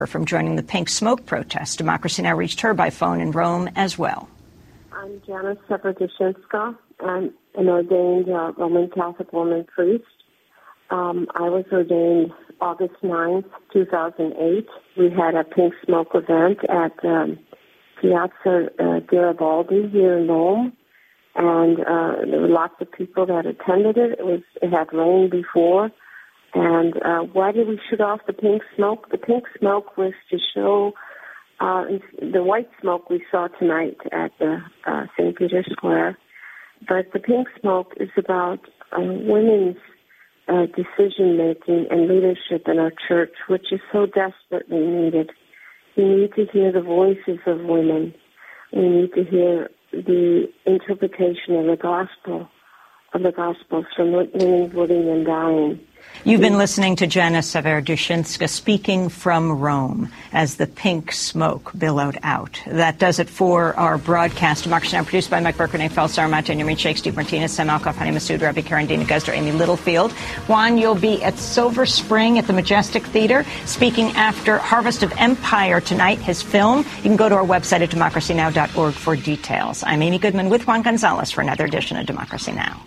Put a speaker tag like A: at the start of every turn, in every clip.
A: from joining the Pink Smoke protest. Democracy Now! Reached her by phone in Rome as well.
B: I'm Jana Severodushinska. I'm an ordained Roman Catholic woman priest. I was ordained August 9th, 2008. We had a Pink Smoke event at Piazza Garibaldi here in Rome, and there were lots of people that attended it. It had rained before. And why did we shoot off the pink smoke? The pink smoke was to show the white smoke we saw tonight at the St. Peter's Square. But the pink smoke is about women's decision-making and leadership in our church, which is so desperately needed. We need to hear the voices of women. We need to hear the interpretation of the Gospels from living, living, and dying.
A: You've been listening to Jana Severodushinska speaking from Rome as the pink smoke billowed out. That does it for our broadcast. Democracy Now! Produced by Mike Burke, Renee Felsar, Matthew Newman, Sheikh, Steve Martinez, Sam Alcoff, Honey Massoud, Rabbi Karen, Dina Guzder, Amy Littlefield. Juan, you'll be at Silver Spring at the Majestic Theater speaking after Harvest of Empire tonight, his film. You can go to our website at democracynow.org for details. I'm Amy Goodman with Juan Gonzalez for another edition of Democracy Now!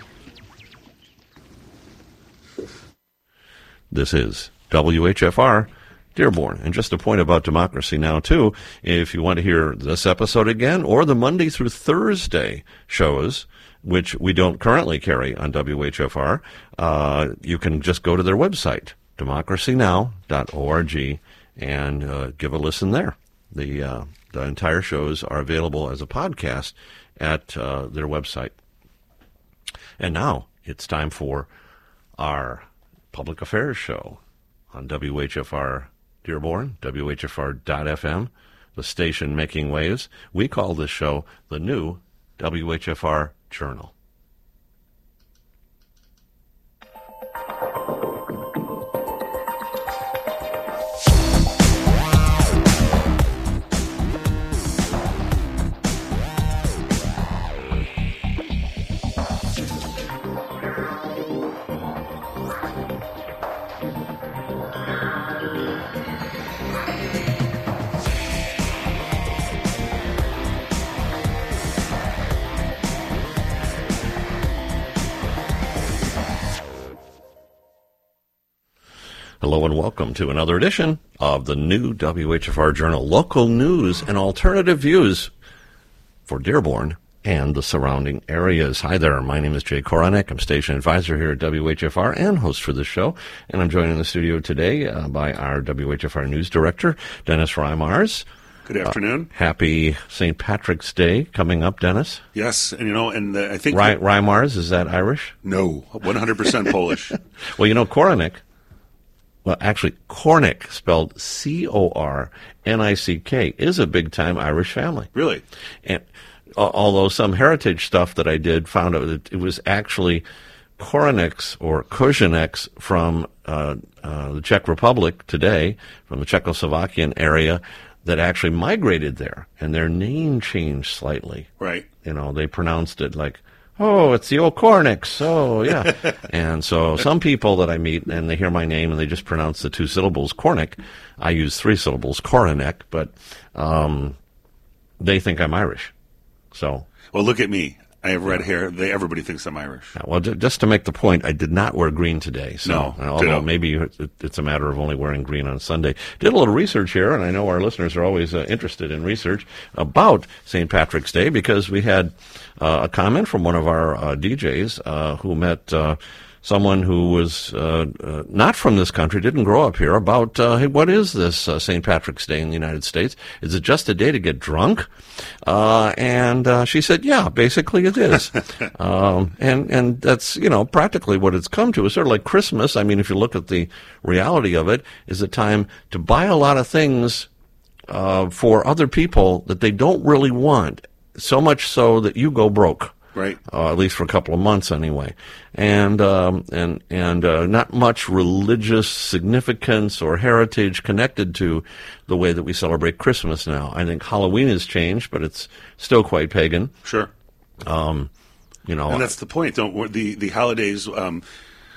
C: This is WHFR, Dearborn. And just a point about Democracy Now! Too, if you want to hear this episode again or the Monday through Thursday shows, which we don't currently carry on WHFR, you can just go to their website, democracynow.org, and give a listen there. The entire shows are available as a podcast at their website. And now it's time for our Public Affairs show on WHFR Dearborn, WHFR.FM, the station making waves. We call this show the new WHFR Journal. Hello and welcome to another edition of the new WHFR Journal, local news and alternative views for Dearborn and the surrounding areas. Hi there, my name is Jay Koronek. I'm station advisor here at WHFR and host for this show. And I'm joined in the studio today by our WHFR news director, Dennis Reimars.
D: Good afternoon.
C: Happy St. Patrick's Day coming up, Dennis.
D: Yes, and I think...
C: Reimars, is that Irish?
D: No, 100% Polish.
C: Well, Koronek. Well, actually, Cornick, spelled C-O-R-N-I-C-K, is a big-time Irish family.
D: Really?
C: And although some heritage stuff that I did found out that it was actually Koreneks or Koženeks from the Czech Republic today, from the Czechoslovakian area, that actually migrated there, and their name changed slightly.
D: Right.
C: They pronounced it like, oh, it's the old Korniks. Oh, yeah. And so some people that I meet, and they hear my name, and they just pronounce the two syllables, Cornick. I use three syllables, Koronek, but they think I'm Irish. So,
D: well, look at me. I have red hair. Everybody thinks I'm Irish.
C: Well, just to make the point, I did not wear green today. So, although maybe it's a matter of only wearing green on Sunday. Did a little research here, and I know our listeners are always interested in research about St. Patrick's Day, because we had a comment from one of our DJs who met someone who was not from this country, didn't grow up here, about, hey, what is this St. Patrick's Day in the United States? Is it just a day to get drunk? And she said, yeah, basically it is. And that's, practically what it's come to. It's sort of like Christmas. I mean, if you look at the reality of it, is a time to buy a lot of things for other people that they don't really want, so much so that you go broke.
D: Right.
C: At least for a couple of months anyway. And not much religious significance or heritage connected to the way that we celebrate Christmas now. I think Halloween has changed, but it's still quite pagan.
D: Sure. And that's the point. The holidays,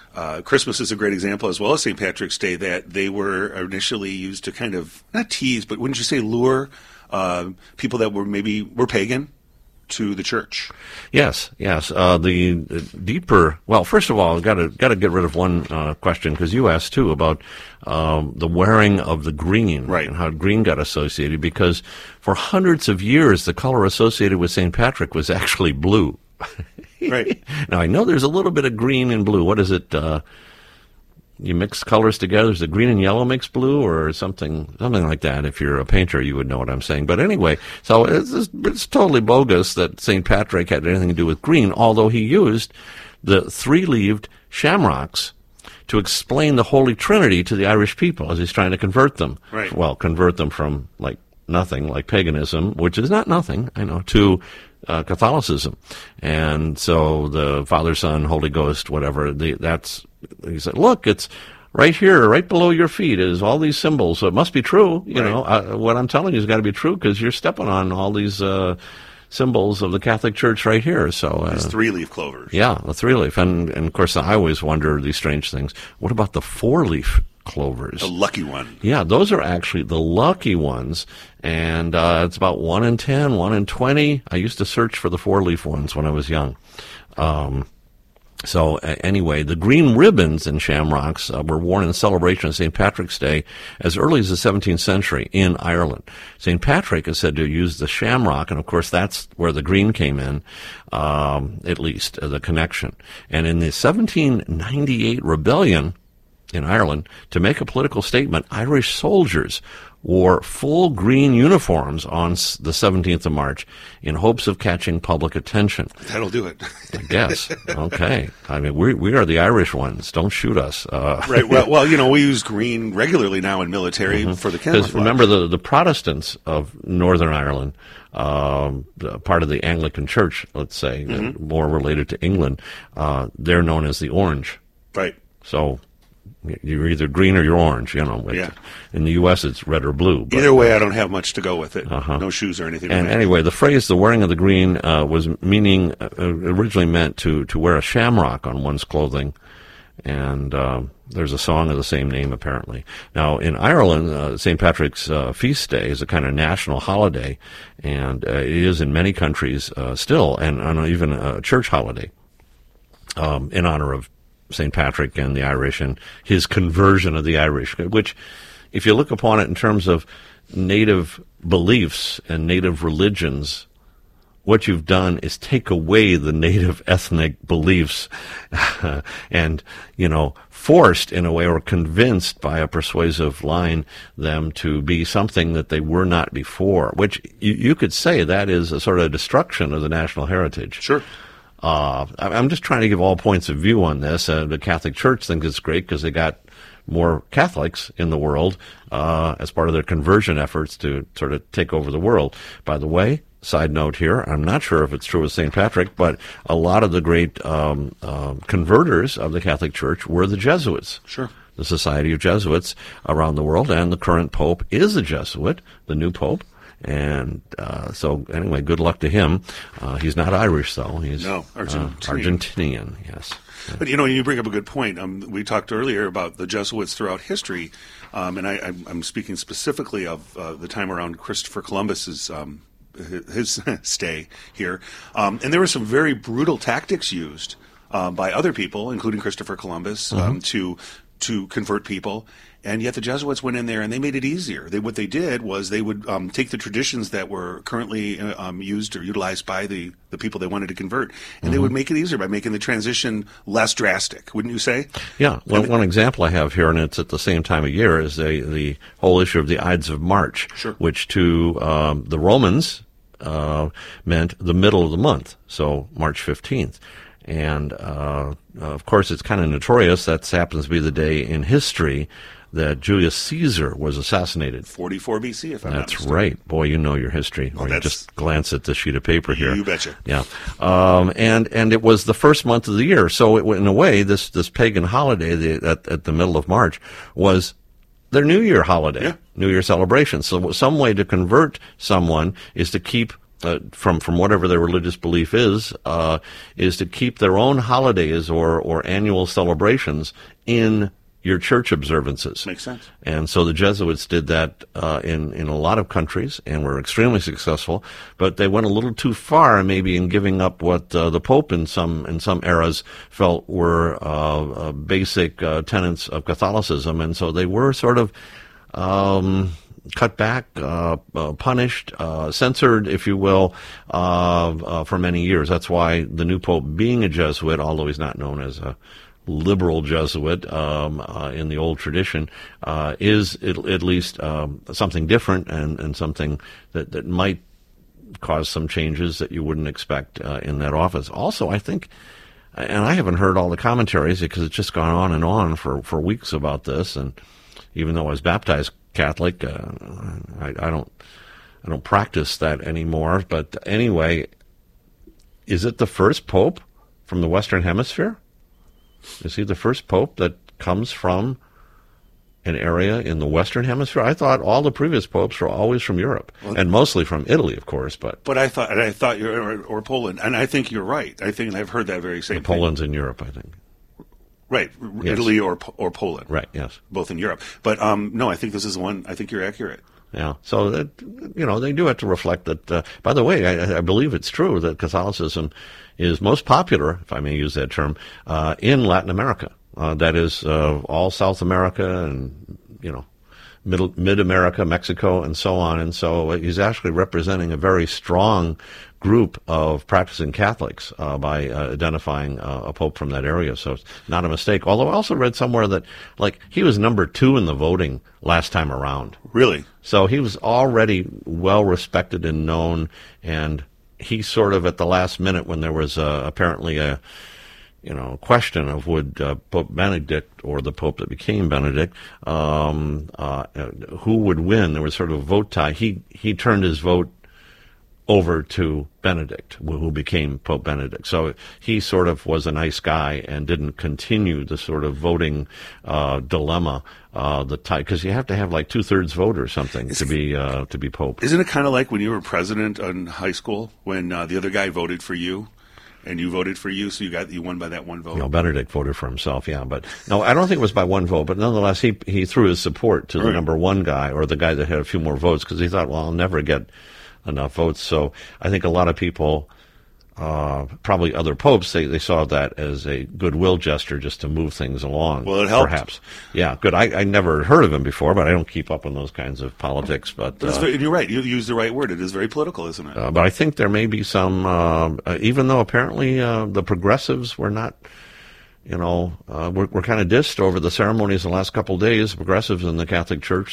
D: Christmas is a great example, as well as St. Patrick's Day, that they were initially used to kind of, not tease, but wouldn't you say lure people that were pagan to the church?
C: Yes. The deeper. Well, first of all, got to get rid of one question, because you asked too about the wearing of the green,
D: right,
C: and how green got associated. Because for hundreds of years, the color associated with St. Patrick was actually blue.
D: Right.
C: Now I know there's a little bit of green and blue. What is it? You mix colors together. Is it green and yellow makes blue, or something like that? If you're a painter, you would know what I'm saying. But anyway, so it's totally bogus that St. Patrick had anything to do with green, although he used the three-leaved shamrocks to explain the Holy Trinity to the Irish people as he's trying to convert them.
D: Right.
C: Well, convert them from like nothing, like paganism, which is not nothing, I know, to Catholicism. And so the Father, Son, Holy Ghost, whatever, he said, look, it's right here, right below your feet is all these symbols, so it must be true. You know, what I'm telling you has got to be true, because you're stepping on all these symbols of the Catholic Church right here. So
D: it's three-leaf clovers.
C: Yeah, the three-leaf. And of course, I always wonder these strange things. What about the four-leaf clovers?
D: The lucky one.
C: Yeah, those are actually the lucky ones, and it's about 1 in 10, 1 in 20. I used to search for the four-leaf ones when I was young. So anyway, the green ribbons and shamrocks were worn in celebration of St. Patrick's Day as early as the 17th century in Ireland. St. Patrick is said to use the shamrock, and of course that's where the green came in, at least, the connection. And in the 1798 rebellion in Ireland, to make a political statement, Irish soldiers wore full green uniforms on the 17th of March in hopes of catching public attention.
D: That'll do it.
C: I guess. Okay. I mean, we are the Irish ones. Don't shoot us.
D: Right. Well, you know, we use green regularly now in military for the camouflage.
C: Because remember, the Protestants of Northern Ireland, part of the Anglican Church, let's say, more related to England, they're known as the Orange.
D: Right.
C: So you're either green or you're orange, you know.
D: Yeah.
C: In the U.S., it's red or blue. But,
D: either way, I don't have much to go with it. No shoes or anything.
C: And anyway, the phrase "the wearing of the green" was originally meant to wear a shamrock on one's clothing, and there's a song of the same name apparently. Now, in Ireland, St. Patrick's feast day is a kind of national holiday, and it is in many countries still, and even a church holiday in honor of St. Patrick and the Irish and his conversion of the Irish, which, if you look upon it in terms of native beliefs and native religions, what you've done is take away the native ethnic beliefs and, you know, forced in a way or convinced by a persuasive line them to be something that they were not before, which you could say that is a sort of destruction of the national heritage.
D: Sure.
C: I'm just trying to give all points of view on this. The Catholic Church thinks it's great because they got more Catholics in the world as part of their conversion efforts to sort of take over the world. By the way, side note here, I'm not sure if it's true with St. Patrick, but a lot of the great converters of the Catholic Church were the Jesuits.
D: Sure.
C: The Society of Jesuits around the world, and the current Pope is a Jesuit, the new Pope. And so, anyway, good luck to him. He's not Irish, though. He's Argentinian, yes.
D: But, you know, you bring up a good point. We talked earlier about the Jesuits throughout history, and I'm speaking specifically of the time around Christopher Columbus's his stay here. And there were some very brutal tactics used by other people, including Christopher Columbus, to convert people. And yet the Jesuits went in there and they made it easier. What they did was they would take the traditions that were currently used or utilized by the people they wanted to convert, and they would make it easier by making the transition less drastic, wouldn't you say?
C: Yeah. Well, one example I have here, and it's at the same time of year, is the whole issue of the Ides of March, which to the Romans meant the middle of the month, so March 15th. And, of course, it's kind of notorious. That happens to be the day in history that Julius Caesar was assassinated.
D: 44 BC, if I'm not mistaken.
C: That's right. Boy, you know your history. Or you just glance at the sheet of paper here.
D: You betcha.
C: Yeah. And it was the first month of the year. So in a way, this pagan holiday at the middle of March was their New Year holiday, New Year celebration. So some way to convert someone is to keep from whatever their religious belief is to keep their own holidays or annual celebrations in your church observances.
D: Makes sense.
C: And so the Jesuits did that in a lot of countries and were extremely successful, but they went a little too far maybe in giving up what the Pope in some eras felt were basic tenets of Catholicism, and so they were sort of cut back, punished, censored, if you will, for many years. That's why the new Pope, being a Jesuit, although he's not known as a liberal Jesuit in the old tradition, is at least something different and something that might cause some changes that you wouldn't expect in that office. Also, I think, and I haven't heard all the commentaries because it's just gone on for weeks about this, and even though I was baptized Catholic, I don't practice that anymore. But anyway, is it the first Pope from the Western Hemisphere? Is he the first Pope that comes from an area in the Western Hemisphere? I thought all the previous popes were always from Europe, and mostly from Italy, of course. But
D: I thought you're or Poland, and I think you're right. I think I've heard that very same thing.
C: Poland's in Europe, I think.
D: Right, yes. Italy or Poland.
C: Right, yes,
D: both in Europe. But no, I think this is one. I think you're accurate.
C: Yeah, so that, they do have to reflect that. By the way, I believe it's true that Catholicism is most popular, if I may use that term, in Latin America. That is all South America and Mid-America, Mexico, and so on. And so he's actually representing a very strong group of practicing Catholics by identifying a pope from that area. So it's not a mistake. Although I also read somewhere that, he was number 2 in the voting last time around.
D: Really?
C: So he was already well respected and known, and he sort of at the last minute, when there was apparently a question of would Pope Benedict or the Pope that became Benedict, who would win? There was sort of a vote tie. He turned his vote over to Benedict, who became Pope Benedict. So he sort of was a nice guy and didn't continue the sort of voting dilemma, the tie, because you have to have 2/3 vote or something to be Pope.
D: Isn't it kind of like when you were president in high school, when the other guy voted for you? And you voted for you, so you won by that one vote?
C: Benedict voted for himself, yeah. But no, I don't think it was by one vote. But nonetheless, he threw his support to the number 1 guy, or the guy that had a few more votes, because he thought, well, I'll never get enough votes. So I think a lot of people, probably other popes, they saw that as a goodwill gesture just to move things along.
D: Well, it helped.
C: Perhaps. Yeah, good. I never heard of him before, but I don't keep up on those kinds of politics. But
D: you're right. You used the right word. It is very political, isn't it?
C: But I think there may be some, even though apparently the progressives were not, we're kind of dissed over the ceremonies the last couple of days. Progressives in the Catholic Church,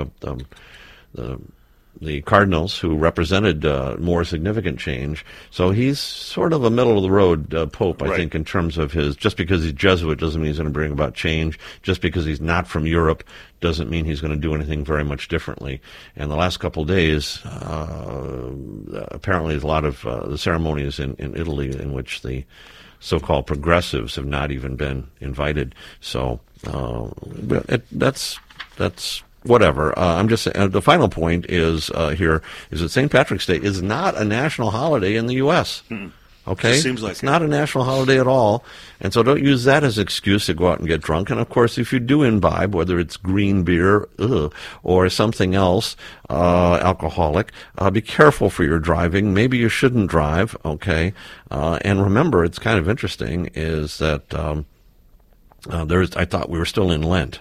C: the cardinals who represented more significant change. So he's sort of a middle-of-the-road pope, I think, in terms of just because he's Jesuit doesn't mean he's going to bring about change. Just because he's not from Europe doesn't mean he's going to do anything very much differently. And the last couple of days, apparently there's a lot of the ceremonies in Italy in which the so-called progressives have not even been invited. So that's whatever. I'm just saying, the final point is here is that St. Patrick's Day is not a national holiday in the U.S. Okay?
D: Seems like
C: it's not a national holiday at all, and so don't use that as an excuse to go out and get drunk. And, of course, if you do imbibe, whether it's green beer or something else, alcoholic, be careful for your driving. Maybe you shouldn't drive, okay? And remember, it's kind of interesting, is that I thought we were still in Lent,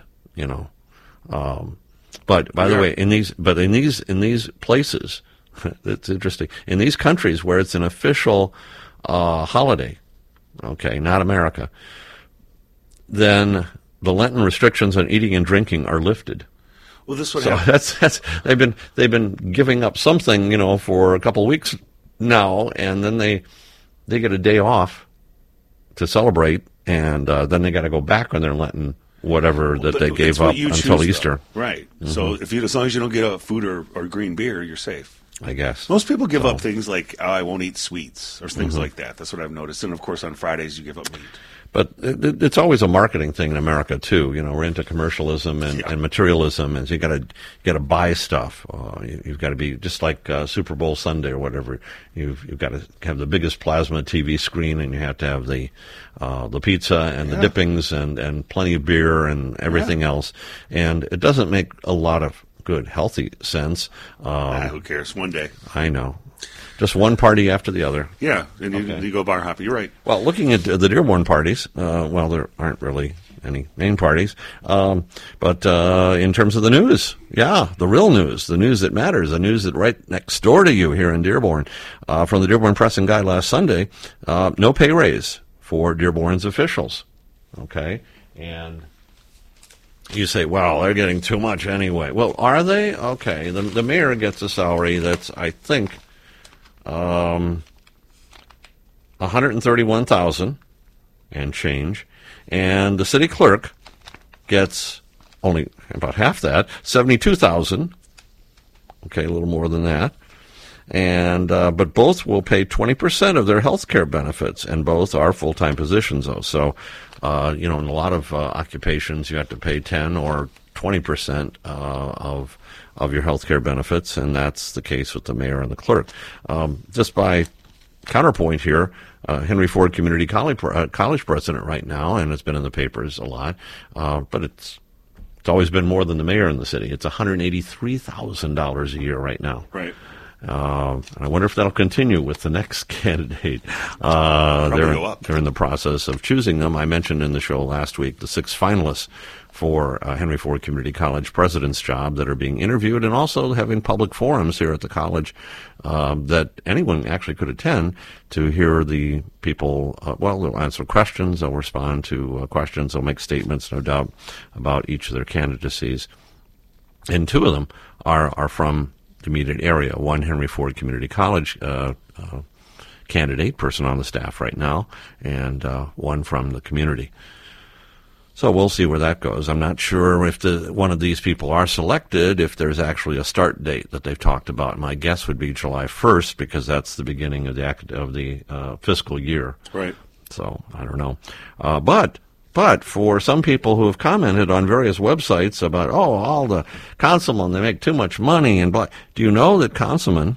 C: But by the way, in these places, it's interesting. In these countries where it's an official holiday, okay, not America, then the Lenten restrictions on eating and drinking are lifted.
D: Well, this would
C: that's they've been giving up something, for a couple of weeks now, and then they get a day off to celebrate, and then they got to go back on their Lenten whatever that they gave up until Easter.
D: Right. Mm-hmm. So as long as you don't get a food or green beer, you're safe,
C: I guess.
D: Most people give up things like, I won't eat sweets or things like that. That's what I've noticed. And, of course, on Fridays you give up meat.
C: But it's always a marketing thing in America too. You know, we're into commercialism and materialism, and so you got to buy stuff. You've got to be just like Super Bowl Sunday or whatever. You've got to have the biggest plasma TV screen, and you have to have the pizza and the dippings and plenty of beer and everything else. And it doesn't make a lot of good, healthy sense.
D: Who cares? One day.
C: I know. Just one party after the other.
D: Yeah, and you go bar hopping. You're right.
C: Well, looking at the Dearborn parties, well, there aren't really any main parties. But in terms of the news, the real news, the news that matters, the news that right next door to you here in Dearborn, from the Dearborn Press and Guide last Sunday, no pay raise for Dearborn's officials. Okay? And you say, well, they're getting too much anyway. Well, are they? Okay. The mayor gets a salary that's, I think, $131,000 and change, and the city clerk gets only about half that, $72,000. Okay, a little more than that, and but both will pay 20% of their health care benefits, and both are full-time positions, though. So, in a lot of occupations, you have to pay 10 or 20% of your health care benefits, and that's the case with the mayor and the clerk. Just by counterpoint here, Henry Ford Community College president right now, and it's been in the papers a lot, but it's always been more than the mayor in the city. It's $183,000 a year right now.
D: Right.
C: And I wonder if that'll continue with the next candidate. They're in the process of choosing them. I mentioned in the show last week the 6 finalists for Henry Ford Community College president's job that are being interviewed, and also having public forums here at the college that anyone actually could attend to hear the people. They'll answer questions, they'll respond to questions, they'll make statements, no doubt, about each of their candidacies. And 2 of them are from the immediate area. One, Henry Ford Community College candidate, person on the staff right now, and one from the community. So we'll see where that goes. I'm not sure if one of these people are selected, if there's actually a start date that they've talked about. My guess would be July 1st, because that's the beginning of the fiscal year.
D: Right.
C: So I don't know. But for some people who have commented on various websites about, all the councilmen, they make too much money, and blah. Do you know that councilmen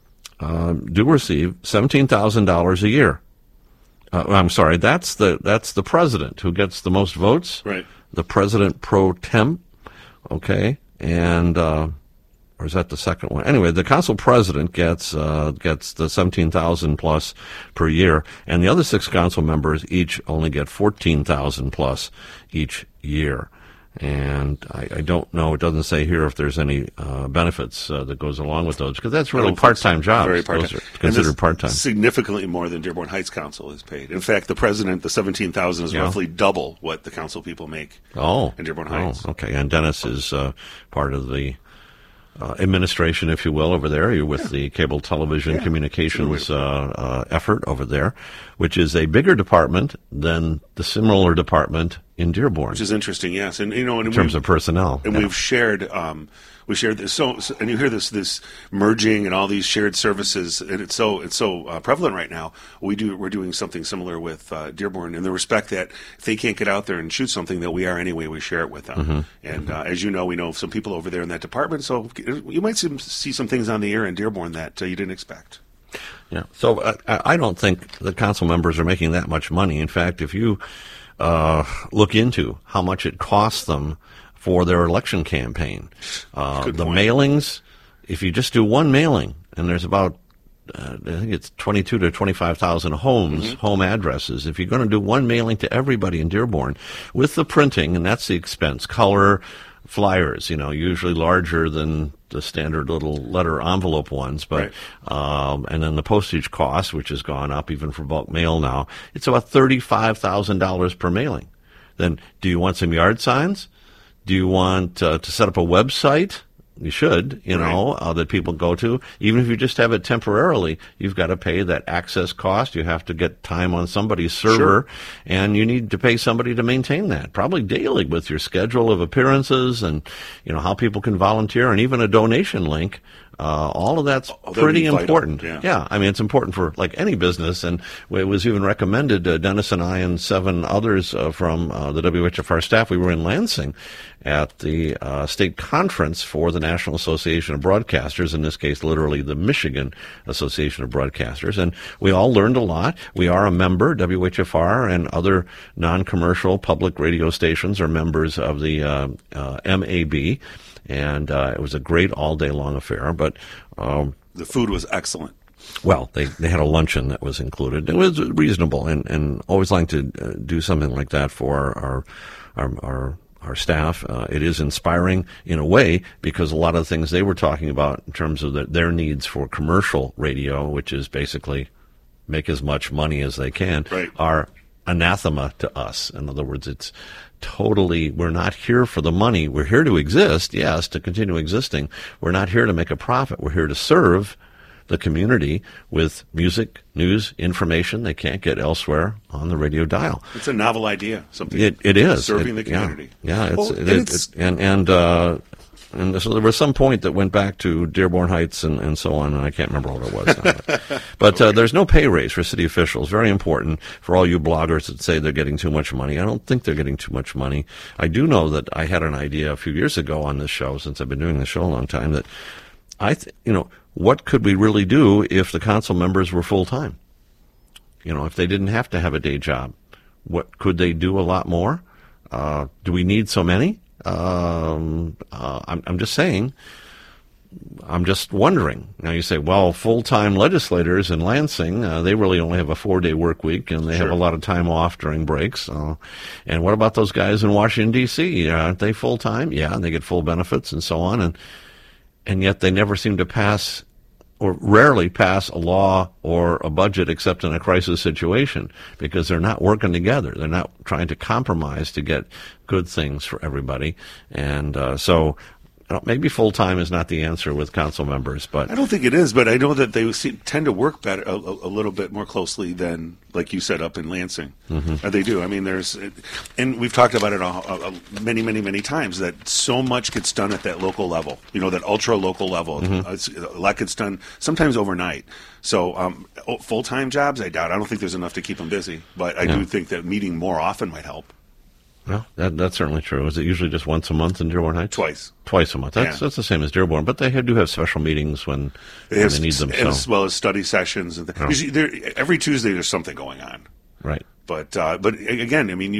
C: do receive $17,000 a year? I'm sorry, that's the president who gets the most votes.
D: Right.
C: The president pro temp. Okay. And or is that the second one? Anyway, the council president gets the $17,000 plus per year, and the other 6 council members each only get $14,000 plus each year. And I don't know. It doesn't say here if there's any benefits that goes along with those, because that's really part-time jobs.
D: Very part-time.
C: Those are considered part-time.
D: Significantly more than Dearborn Heights Council is paid. In fact, the president, the $17,000 is roughly double what the council people make. In Dearborn Heights.
C: Okay. And Dennis is part of the administration, if you will, over there. You're with the cable television communications effort over there, which is a bigger department than the similar department in Dearborn.
D: Which is interesting, yes. And
C: in terms of personnel.
D: And we've shared this. So and you hear this merging and all these shared services, and it's so prevalent right now. We're doing something similar with Dearborn, in the respect that if they can't get out there and shoot something that we are anyway, we share it with them. Mm-hmm. And as you know, we know some people over there in that department, so you might see some things on the air in Dearborn that you didn't expect.
C: Yeah. So I don't think the council members are making that much money. In fact, if you look into how much it costs them for their election campaign, the mailings, if you just do one mailing, and there's about, I think it's 22 to 25,000 homes, home addresses. If you're going to do one mailing to everybody in Dearborn, with the printing, and that's the expense, color flyers, usually larger than the standard little letter envelope ones, but and then the postage cost, which has gone up even for bulk mail now, it's about $35,000 per mailing. Then, do you want some yard signs? Do you want to set up a website? You should, that people go to. Even if you just have it temporarily, you've got to pay that access cost. You have to get time on somebody's server, and you need to pay somebody to maintain that, probably daily, with your schedule of appearances and, how people can volunteer, and even a donation link all of that's pretty important. Yeah, I mean, it's important for like any business, and it was even recommended, Dennis and I and 7 others from the WHFR staff, we were in Lansing at the state conference for the National Association of Broadcasters, in this case, literally the Michigan Association of Broadcasters, and we all learned a lot. We are a member, WHFR and other non-commercial public radio stations are members of the MAB, and it was a great all-day-long affair, but
D: the food was excellent.
C: Well, they had a luncheon that was included. It was reasonable, and always like to do something like that for our staff. It is inspiring in a way because a lot of the things they were talking about in terms of their needs for commercial radio, which is basically make as much money as they can,
D: right,
C: are anathema to us. In other words, it's totally, we're not here for the money. We're here to exist, yes, to continue existing. We're not here to make a profit. We're here to serve the community with music, news, information they can't get elsewhere on the radio dial.
D: It's a novel idea. Something
C: it is
D: serving the community.
C: Yeah, and so there was some point that went back to Dearborn Heights and so on, and I can't remember what it was now. But there's no pay raise for city officials. Very important for all you bloggers that say they're getting too much money. I don't think they're getting too much money. I do know that I had an idea a few years ago on this show, since I've been doing this show a long time, that what could we really do if the council members were full-time? If they didn't have to have a day job, what could they do a lot more? Do we need so many? I'm just saying, I'm just wondering. Now you say, well, full-time legislators in Lansing, they really only have a 4-day work week, and they have a lot of time off during breaks. And what about those guys in Washington, D.C.? Aren't they full-time? Yeah, and they get full benefits and so on. And yet they never seem to pass, or rarely pass, a law or a budget except in a crisis situation, because they're not working together. They're not trying to compromise to get good things for everybody. And so maybe full-time is not the answer with council members. But
D: I don't think it is, but I know that they tend to work better, a little bit more closely than, like you said, up in Lansing.
C: Mm-hmm.
D: They do. I mean, and we've talked about it many, many, many times, that so much gets done at that local level, that ultra-local level.
C: Mm-hmm.
D: A lot gets done sometimes overnight. So full-time jobs, I doubt. I don't think there's enough to keep them busy, but I do think that meeting more often might help.
C: Well, that's certainly true. Is it usually just once a month in Dearborn Heights?
D: Twice
C: a month. That's the same as Dearborn, but they do have special meetings when they need them.
D: As well as study sessions. And every Tuesday there's something going on.
C: Right.
D: But again, I mean,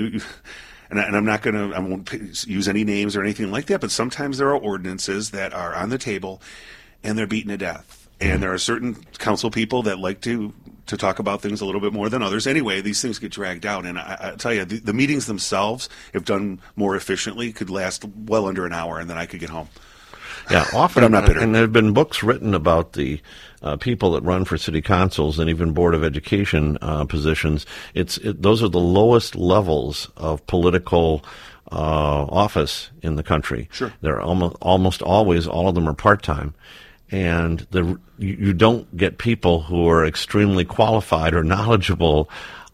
D: I won't use any names or anything like that, but sometimes there are ordinances that are on the table and they're beaten to death. And there are certain council people that like to talk about things a little bit more than others. Anyway, these things get dragged out. And I tell you, the meetings themselves, if done more efficiently, could last well under an hour, and then I could get home.
C: Yeah, often.
D: But I'm not bitter.
C: And there have been books written about the people that run for city councils and even Board of Education positions. Those are the lowest levels of political office in the country.
D: Sure.
C: They're almost always, all of them are part-time. And you don't get people who are extremely qualified or knowledgeable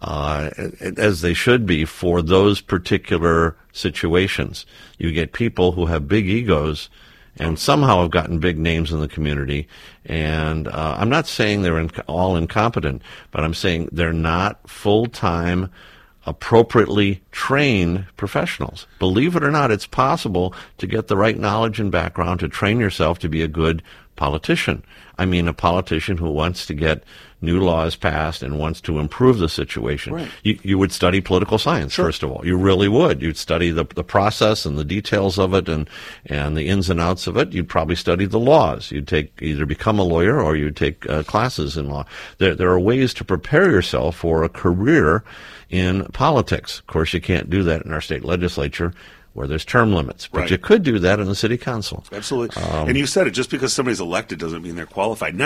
C: as they should be for those particular situations. You get people who have big egos and somehow have gotten big names in the community. And I'm not saying they're all incompetent, but I'm saying they're not full-time, appropriately trained professionals. Believe it or not, it's possible to get the right knowledge and background to train yourself to be a good politician. I mean, a politician who wants to get new laws passed and wants to improve the situation.
D: Right.
C: You would study political science, first of all. You really would. You'd study the process and the details of it and the ins and outs of it. You'd probably study the laws. You'd either become a lawyer or you'd take classes in law. There are ways to prepare yourself for a career in politics. Of course, you can't do that in our state legislature, where there's term limits. But you could do that in the city council.
D: Absolutely. And you said it, just because somebody's elected doesn't mean they're qualified. Now,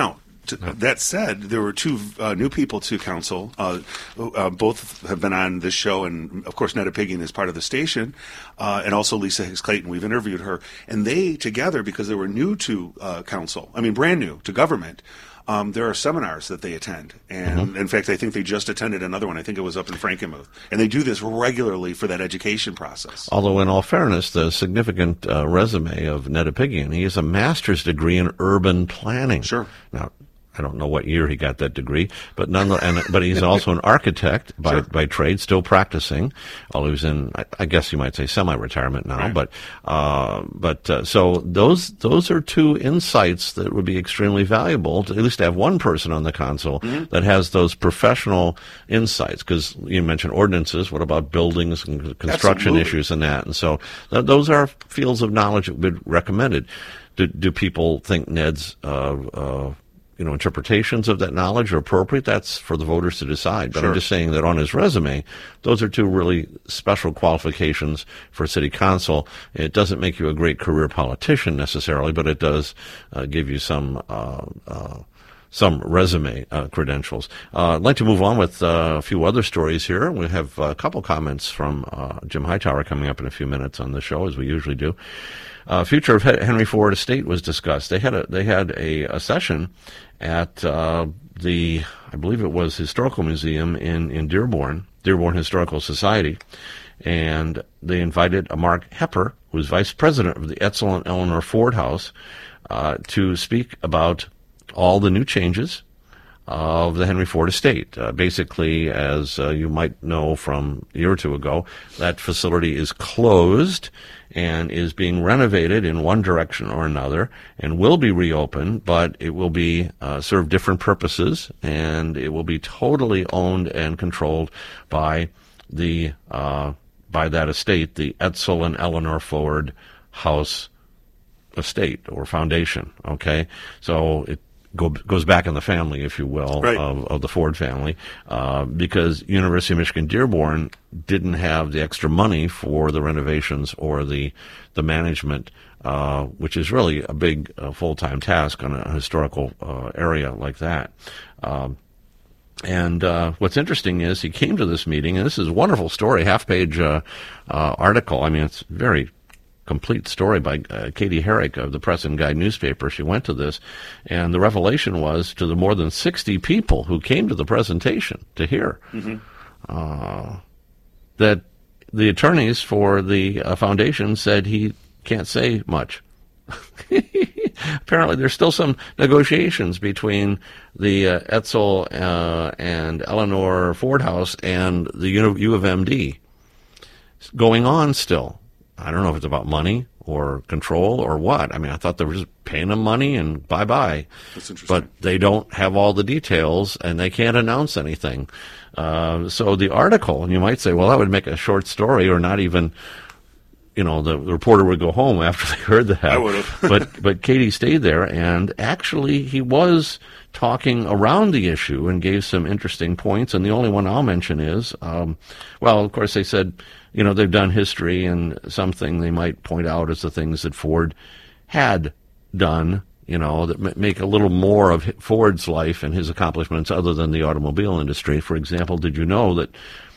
D: That said, there were two new people to council. Both have been on this show, and of course, Netta Piggian is part of the station, and also Lisa Hicks Clayton. We've interviewed her, and they together, because they were new to council, brand new to government. There are seminars that they attend, and in fact, I think they just attended another one. I think it was up in Frankenmuth, and they do this regularly for that education process.
C: Although, in all fairness, the significant resume of Netta Piggian, he has a master's degree in urban planning.
D: Sure.
C: Now, I don't know what year he got that degree, but but he's also an architect by trade, still practicing. Although he's in, I guess you might say, semi-retirement now. Right. So those are two insights that would be extremely valuable to at least have one person on the council that has those professional insights. Because you mentioned ordinances. What about buildings and construction issues and that? And so those are fields of knowledge that would be recommended. Do people think Ned's interpretations of that knowledge are appropriate? That's for the voters to decide. But I'm just saying that on his resume, those are two really special qualifications for city council. It doesn't make you a great career politician necessarily, but it does give you some resume credentials. I'd like to move on with a few other stories here. We have a couple comments from Jim Hightower coming up in a few minutes on the show, as we usually do. Future of Henry Ford Estate was discussed. They had a session at I believe it was Historical Museum in Dearborn Historical Society, and they invited Mark Hepper, who's vice president of the Edsel and Eleanor Ford House, to speak about all the new changes of the Henry Ford Estate. Basically, as you might know from a year or two ago, that facility is closed and is being renovated in one direction or another and will be reopened, but it will be serve different purposes, and it will be totally owned and controlled by that estate, the Edsel and Eleanor Ford House Estate or Foundation. Okay, so it goes back in the family, if you will,
D: right,
C: of the Ford family, because University of Michigan Dearborn didn't have the extra money for the renovations or the management, which is really a big full-time task on a historical area like that. And what's interesting is he came to this meeting, and this is a wonderful story, half-page article. It's very complete story by Katie Herrick of the Press and Guide newspaper. She went to this, and the revelation was to the more than 60 people who came to the presentation to hear that the attorneys for the foundation said he can't say much. Apparently, there's still some negotiations between the Edsel and Eleanor Ford House and the U of MD going on still. I don't know if it's about money or control or what. I thought they were just paying them money and bye-bye.
D: That's interesting. But
C: they don't have all the details, and they can't announce anything. So the article, and you might say, well, that would make a short story, or not even, the reporter would go home after they heard that.
D: I would have.
C: but Katie stayed there, and actually he was talking around the issue and gave some interesting points, and the only one I'll mention is, of course they said, they've done history, and something they might point out as the things that Ford had done, that make a little more of Ford's life and his accomplishments other than the automobile industry. For example, did you know that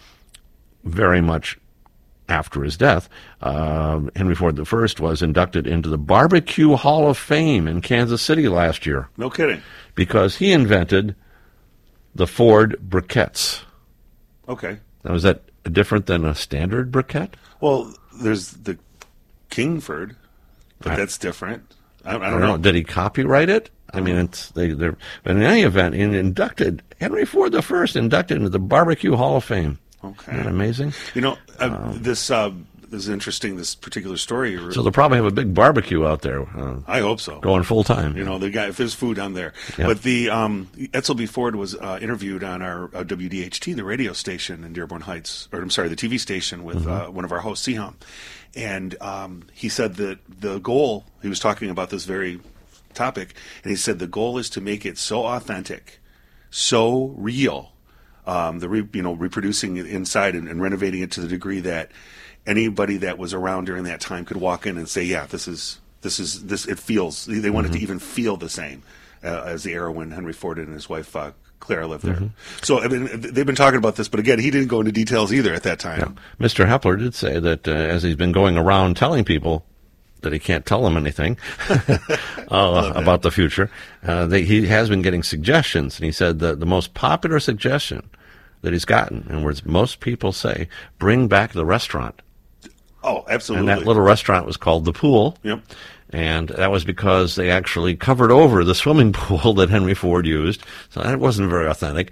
C: very much after his death, Henry Ford I was inducted into the Barbecue Hall of Fame in Kansas City last year?
D: No kidding. Because
C: he invented the Ford briquettes.
D: Okay.
C: Now, is that different than a standard briquette?
D: Well, there's the Kingford, but that's different. I don't know.
C: Did he copyright it? But in any event, Henry Ford I inducted into the Barbecue Hall of Fame.
D: Okay.
C: Isn't that amazing?
D: This is interesting, this particular story.
C: So they'll probably have a big barbecue out there.
D: I hope so.
C: Going full time.
D: If there's food down there. Yep. But the Edsel B. Ford was interviewed on our WDHT, the radio station in Dearborn Heights, the TV station with one of our hosts, Siham. And he said that the goal, he was talking about this very topic, and he said the goal is to make it so authentic, so real, reproducing it inside and renovating it to the degree that anybody that was around during that time could walk in and say, yeah, this. It feels, they want it to even feel the same as the era when Henry Ford and his wife Clara lived there. So I mean, they've been talking about this, but again, he didn't go into details either at that time.
C: Yeah. Mr. Hepler did say that as he's been going around telling people that he can't tell them anything about the future, he has been getting suggestions, and he said that the most popular suggestion that he's gotten, and where most people say, bring back the restaurant.
D: Oh, absolutely.
C: And that little restaurant was called The Pool.
D: Yep.
C: And that was because they actually covered over the swimming pool that Henry Ford used. So it wasn't very authentic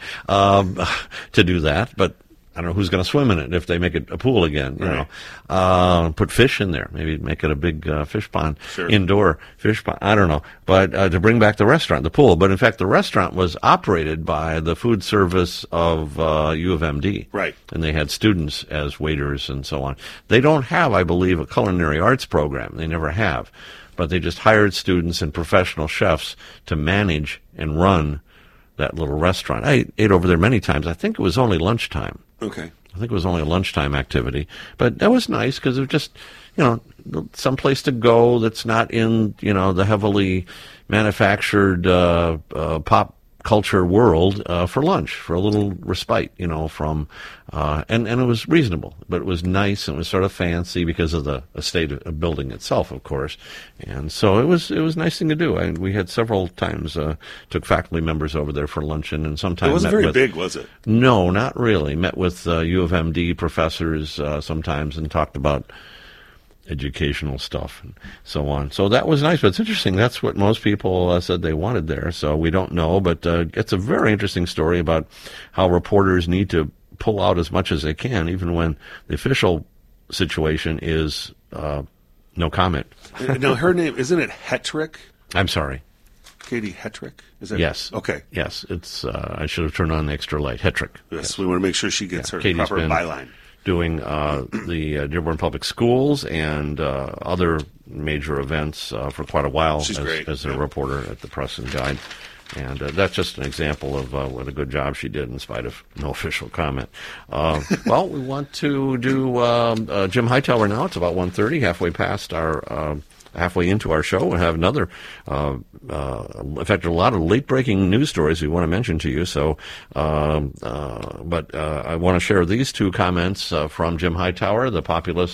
C: to do that. But I don't know who's going to swim in it if they make it a pool again. You know, put fish in there. Maybe make it a big fish pond, indoor fish pond. I don't know. But to bring back the restaurant, the pool. But in fact, the restaurant was operated by the food service of U of MD.
D: Right.
C: And they had students as waiters and so on. They don't have, I believe, a culinary arts program. They never have. But they just hired students and professional chefs to manage and run that little restaurant. I ate over there many times. I think it was only lunchtime.
D: Okay.
C: I think it was only a lunchtime activity. But that was nice because it was just, some place to go that's not in, the heavily manufactured pop culture world for lunch, for a little respite, from, and it was reasonable, but it was nice and it was sort of fancy because of the estate of building itself, of course. And so it was a nice thing to do. We had several times, took faculty members over there for luncheon, and sometimes
D: it wasn't very big, was it?
C: No, not really. Met with U of MD professors sometimes and talked about educational stuff and so on. So that was nice, but it's interesting. That's what most people said they wanted there. So we don't know, but it's a very interesting story about how reporters need to pull out as much as they can, even when the official situation is no comment.
D: Now, her name, isn't it Hetrick?
C: I'm sorry.
D: Katie Hetrick? Is that
C: yes.
D: Okay.
C: Yes. It's. I should have turned on the extra light. Hetrick.
D: Yes. We want to make sure she gets her
C: Katie's
D: proper byline.
C: Doing the Dearborn Public Schools and other major events for quite a while as a reporter at the Press and Guide. And that's just an example of what a good job she did in spite of no official comment. Well, we want to do Jim Hightower now. It's about 1:30, halfway into our show. We'll have another, in fact, a lot of late-breaking news stories we want to mention to you. So, but I want to share these two comments from Jim Hightower, the populist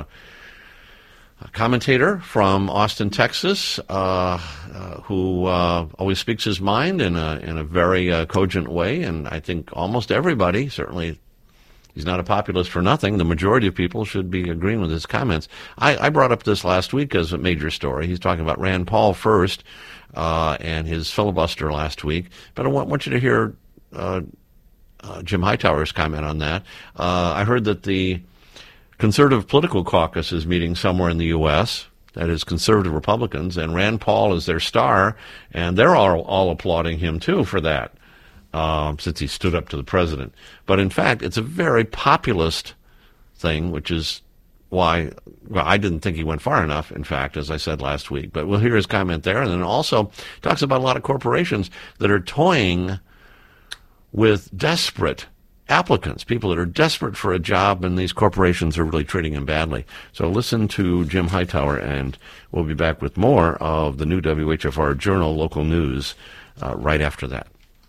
C: commentator from Austin, Texas, who always speaks his mind in a very cogent way. And I think almost everybody, certainly. He's not a populist for nothing. The majority of people should be agreeing with his comments. I brought up this last week as a major story. He's talking about Rand Paul first and his filibuster last week. But I want you to hear Jim Hightower's comment on that. I heard that the Conservative Political Caucus is meeting somewhere in the U.S., that is conservative Republicans, and Rand Paul is their star, and they're all applauding him, too, for that. Since he stood up to the president. But in fact, it's a very populist thing, which is why I didn't think he went far enough, in fact, as I said last week. But we'll hear his comment there. And then also talks about a lot of corporations that are toying with desperate applicants, people that are desperate for a job, and these corporations are really treating them badly. So listen to Jim Hightower, and we'll be back with more of the new WHFR Journal local news right after that.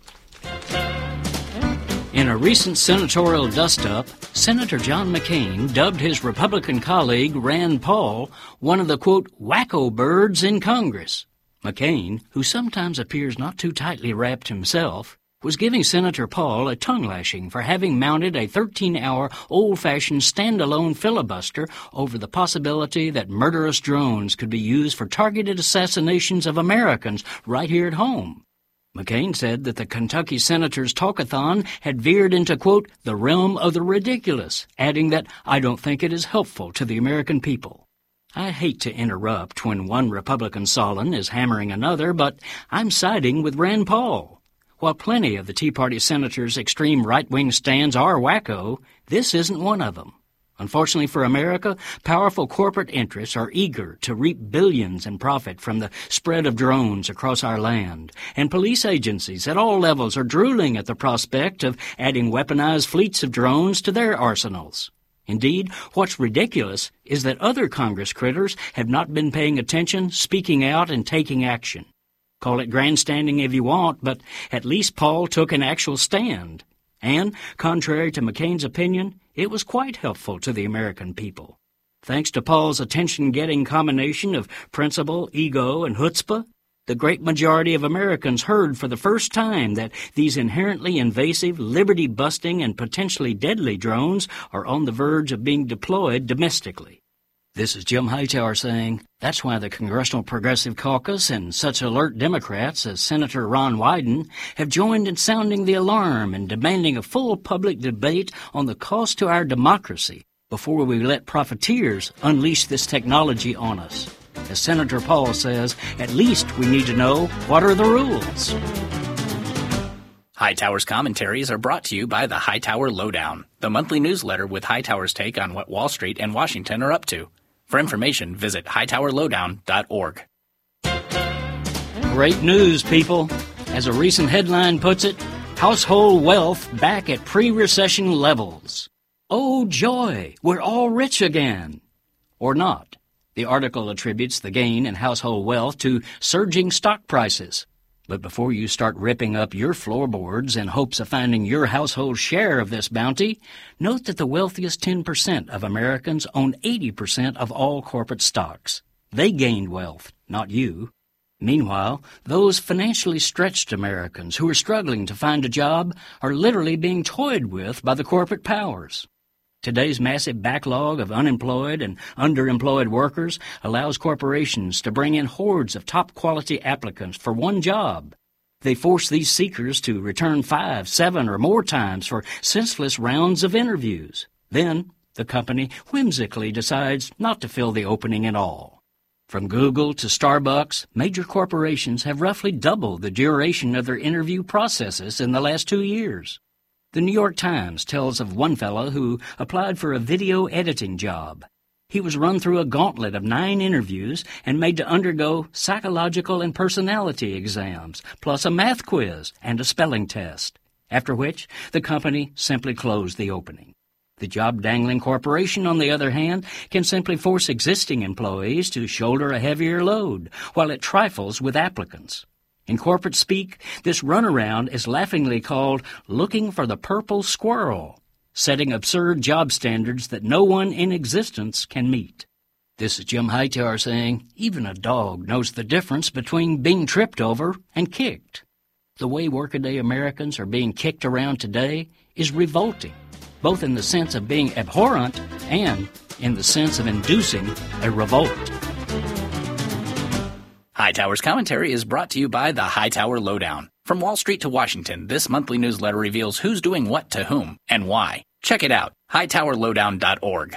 E: In a recent senatorial dust-up, Senator John McCain dubbed his Republican colleague Rand Paul one of the, quote, wacko birds in Congress. McCain, who sometimes appears not too tightly wrapped himself, was giving Senator Paul a tongue-lashing for having mounted a 13-hour old-fashioned stand-alone filibuster over the possibility that murderous drones could be used for targeted assassinations of Americans right here at home. McCain said that the Kentucky senator's talkathon had veered into, quote, the realm of the ridiculous, adding that, I don't think it is helpful to the American people. I hate to interrupt when one Republican Solon is hammering another, but I'm siding with Rand Paul. While plenty of the Tea Party senators' extreme right-wing stands are wacko, this isn't one of them. Unfortunately for America, powerful corporate interests are eager to reap billions in profit from the spread of drones across our land, and police agencies at all levels are drooling at the prospect of adding weaponized fleets of drones to their arsenals. Indeed, what's ridiculous is that other Congress critters have not been paying attention, speaking out, and taking action. Call it grandstanding if you want, but at least Paul took an actual stand. And, contrary to McCain's opinion, it was quite helpful to the American people. Thanks to Paul's attention-getting combination of principle, ego, and chutzpah, the great majority of Americans heard for the first time that these inherently invasive, liberty-busting, and potentially deadly drones are on the verge of being deployed domestically. This is Jim Hightower saying, that's why the Congressional Progressive Caucus and such alert Democrats as Senator Ron Wyden have joined in sounding the alarm and demanding a full public debate on the cost to our democracy before we let profiteers unleash this technology on us. As Senator Paul says, at least we need to know what are the rules.
F: Hightower's commentaries are brought to you by the Hightower Lowdown, the monthly newsletter with Hightower's take on what Wall Street and Washington are up to. For information, visit hightowerlowdown.org.
E: Great news, people. As a recent headline puts it, household wealth back at pre-recession levels. Oh, joy, we're all rich again. Or not. The article attributes the gain in household wealth to surging stock prices. But before you start ripping up your floorboards in hopes of finding your household share of this bounty, note that the wealthiest 10% of Americans own 80% of all corporate stocks. They gained wealth, not you. Meanwhile, those financially stretched Americans who are struggling to find a job are literally being toyed with by the corporate powers. Today's massive backlog of unemployed and underemployed workers allows corporations to bring in hordes of top-quality applicants for one job. They force these seekers to return 5, 7, or more times for senseless rounds of interviews. Then, the company whimsically decides not to fill the opening at all. From Google to Starbucks, major corporations have roughly doubled the duration of their interview processes in the last 2 years. The New York Times tells of one fellow who applied for a video editing job. He was run through a gauntlet of 9 interviews and made to undergo psychological and personality exams, plus a math quiz and a spelling test, after which the company simply closed the opening. The job-dangling corporation, on the other hand, can simply force existing employees to shoulder a heavier load, while it trifles with applicants. In corporate speak, this runaround is laughingly called looking for the purple squirrel, setting absurd job standards that no one in existence can meet. This is Jim Hightower saying, even a dog knows the difference between being tripped over and kicked. The way workaday Americans are being kicked around today is revolting, both in the sense of being abhorrent and in the sense of inducing a revolt.
F: Hightower's commentary is brought to you by the Hightower Lowdown. From Wall Street to Washington, this monthly newsletter reveals who's doing what to whom and why. Check it out, hightowerlowdown.org.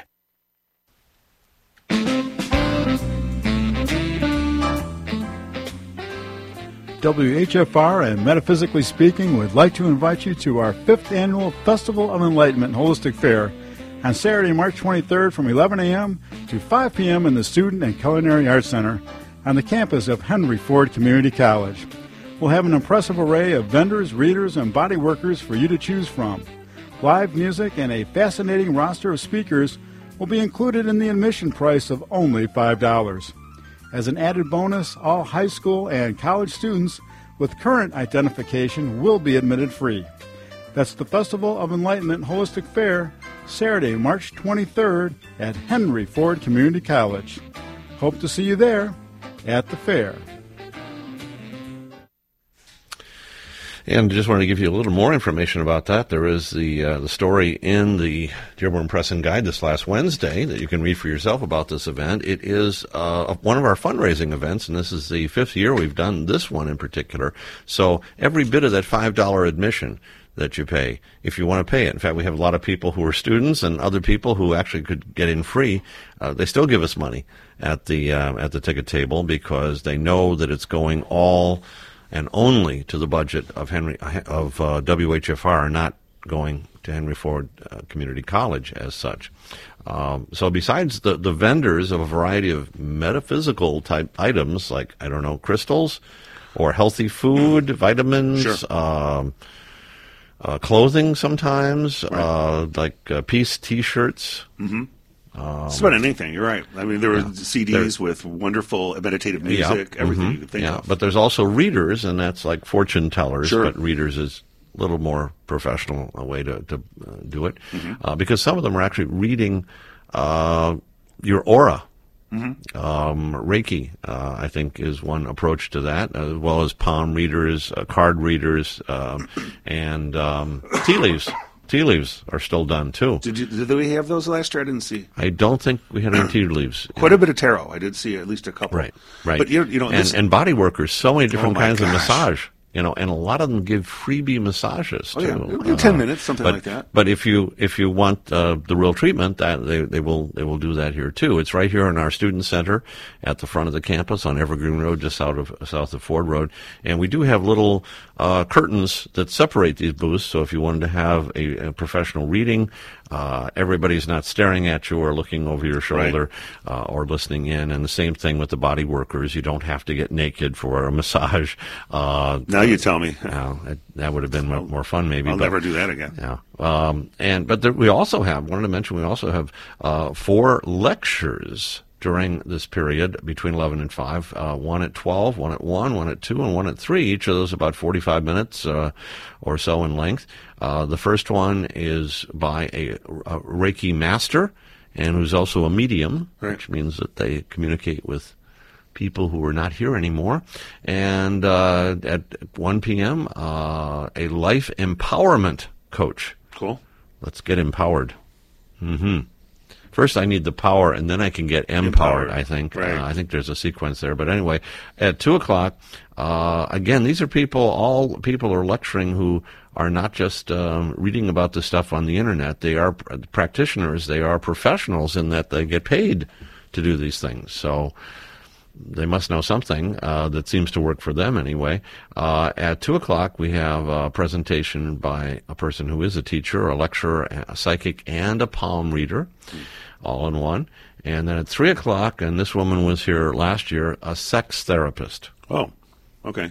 G: WHFR and Metaphysically Speaking would like to invite you to our 5th Annual Festival of Enlightenment Holistic Fair on Saturday, March 23rd from 11 a.m. to 5 p.m. in the Student and Culinary Arts Center on the campus of Henry Ford Community College. We'll have an impressive array of vendors, readers, and body workers for you to choose from. Live music and a fascinating roster of speakers will be included in the admission price of only $5. As an added bonus, all high school and college students with current identification will be admitted free. That's the Festival of Enlightenment Holistic Fair, Saturday, March 23rd at Henry Ford Community College. Hope to see you there at the fair.
C: And just wanted to give you a little more information about that. There is the story in the Dearborn Press and Guide this last Wednesday that you can read for yourself about this event. It is one of our fundraising events, and this is the 5th year we've done this one in particular. So every bit of that $5 admission that you pay, if you want to pay it. In fact, we have a lot of people who are students and other people who actually could get in free. They still give us money at the ticket table because they know that it's going all and only to the budget of WHFR, not going to Henry Ford Community College as such. So besides the vendors of a variety of metaphysical type items like, I don't know, crystals or healthy food, vitamins, sure. Clothing sometimes, right. Like peace T-shirts,
D: It's about anything. You're right. I mean, there were CDs with wonderful meditative music, everything you could think of.
C: But there's also readers, and that's like fortune tellers.
D: Sure.
C: But readers is a little more professional way to do it, because some of them are actually reading your aura. Reiki, I think, is one approach to that, as well as palm readers, card readers, and tea leaves. Tea leaves are still done, too.
D: Did we have those last year? I didn't see.
C: I don't think we had any tea leaves.
D: Quite a bit of tarot. I did see at least a couple.
C: Right.
D: But
C: and body workers, so many different kinds of massage. And a lot of them give freebie massages too.
D: In 10 minutes, something like that.
C: But if you want the real treatment, that they will do that here too. It's right here in our student center at the front of the campus on Evergreen Road, just south of Ford Road. And we do have little curtains that separate these booths. So if you wanted to have a professional reading, everybody's not staring at you or looking over your shoulder, or listening in. And the same thing with the body workers. You don't have to get naked for a massage.
D: Now you tell me.
C: That would have been more fun, maybe.
D: I'll never do that again.
C: Yeah. We also have, wanted to mention, we also have 4 lectures during this period between 11 and 5, one at 12, one at 1, one at 2, and one at 3. Each of those about 45 minutes or so in length. The first one is by a Reiki master, and who's also a medium, which means that they communicate with people who are not here anymore. And at 1 p.m., a life empowerment coach.
D: Cool.
C: Let's get empowered. First, I need the power, and then I can get empowered, I think.
D: Right.
C: I think there's a sequence there. But anyway, at 2 o'clock, again, these are all people are lecturing who are not just reading about this stuff on the Internet. They are practitioners. They are professionals in that they get paid to do these things. So they must know something that seems to work for them anyway. At 2 o'clock, we have a presentation by a person who is a teacher, a lecturer, a psychic, and a palm reader, all in one. And then at 3 o'clock, and this woman was here last year, a sex therapist.
D: Oh, okay.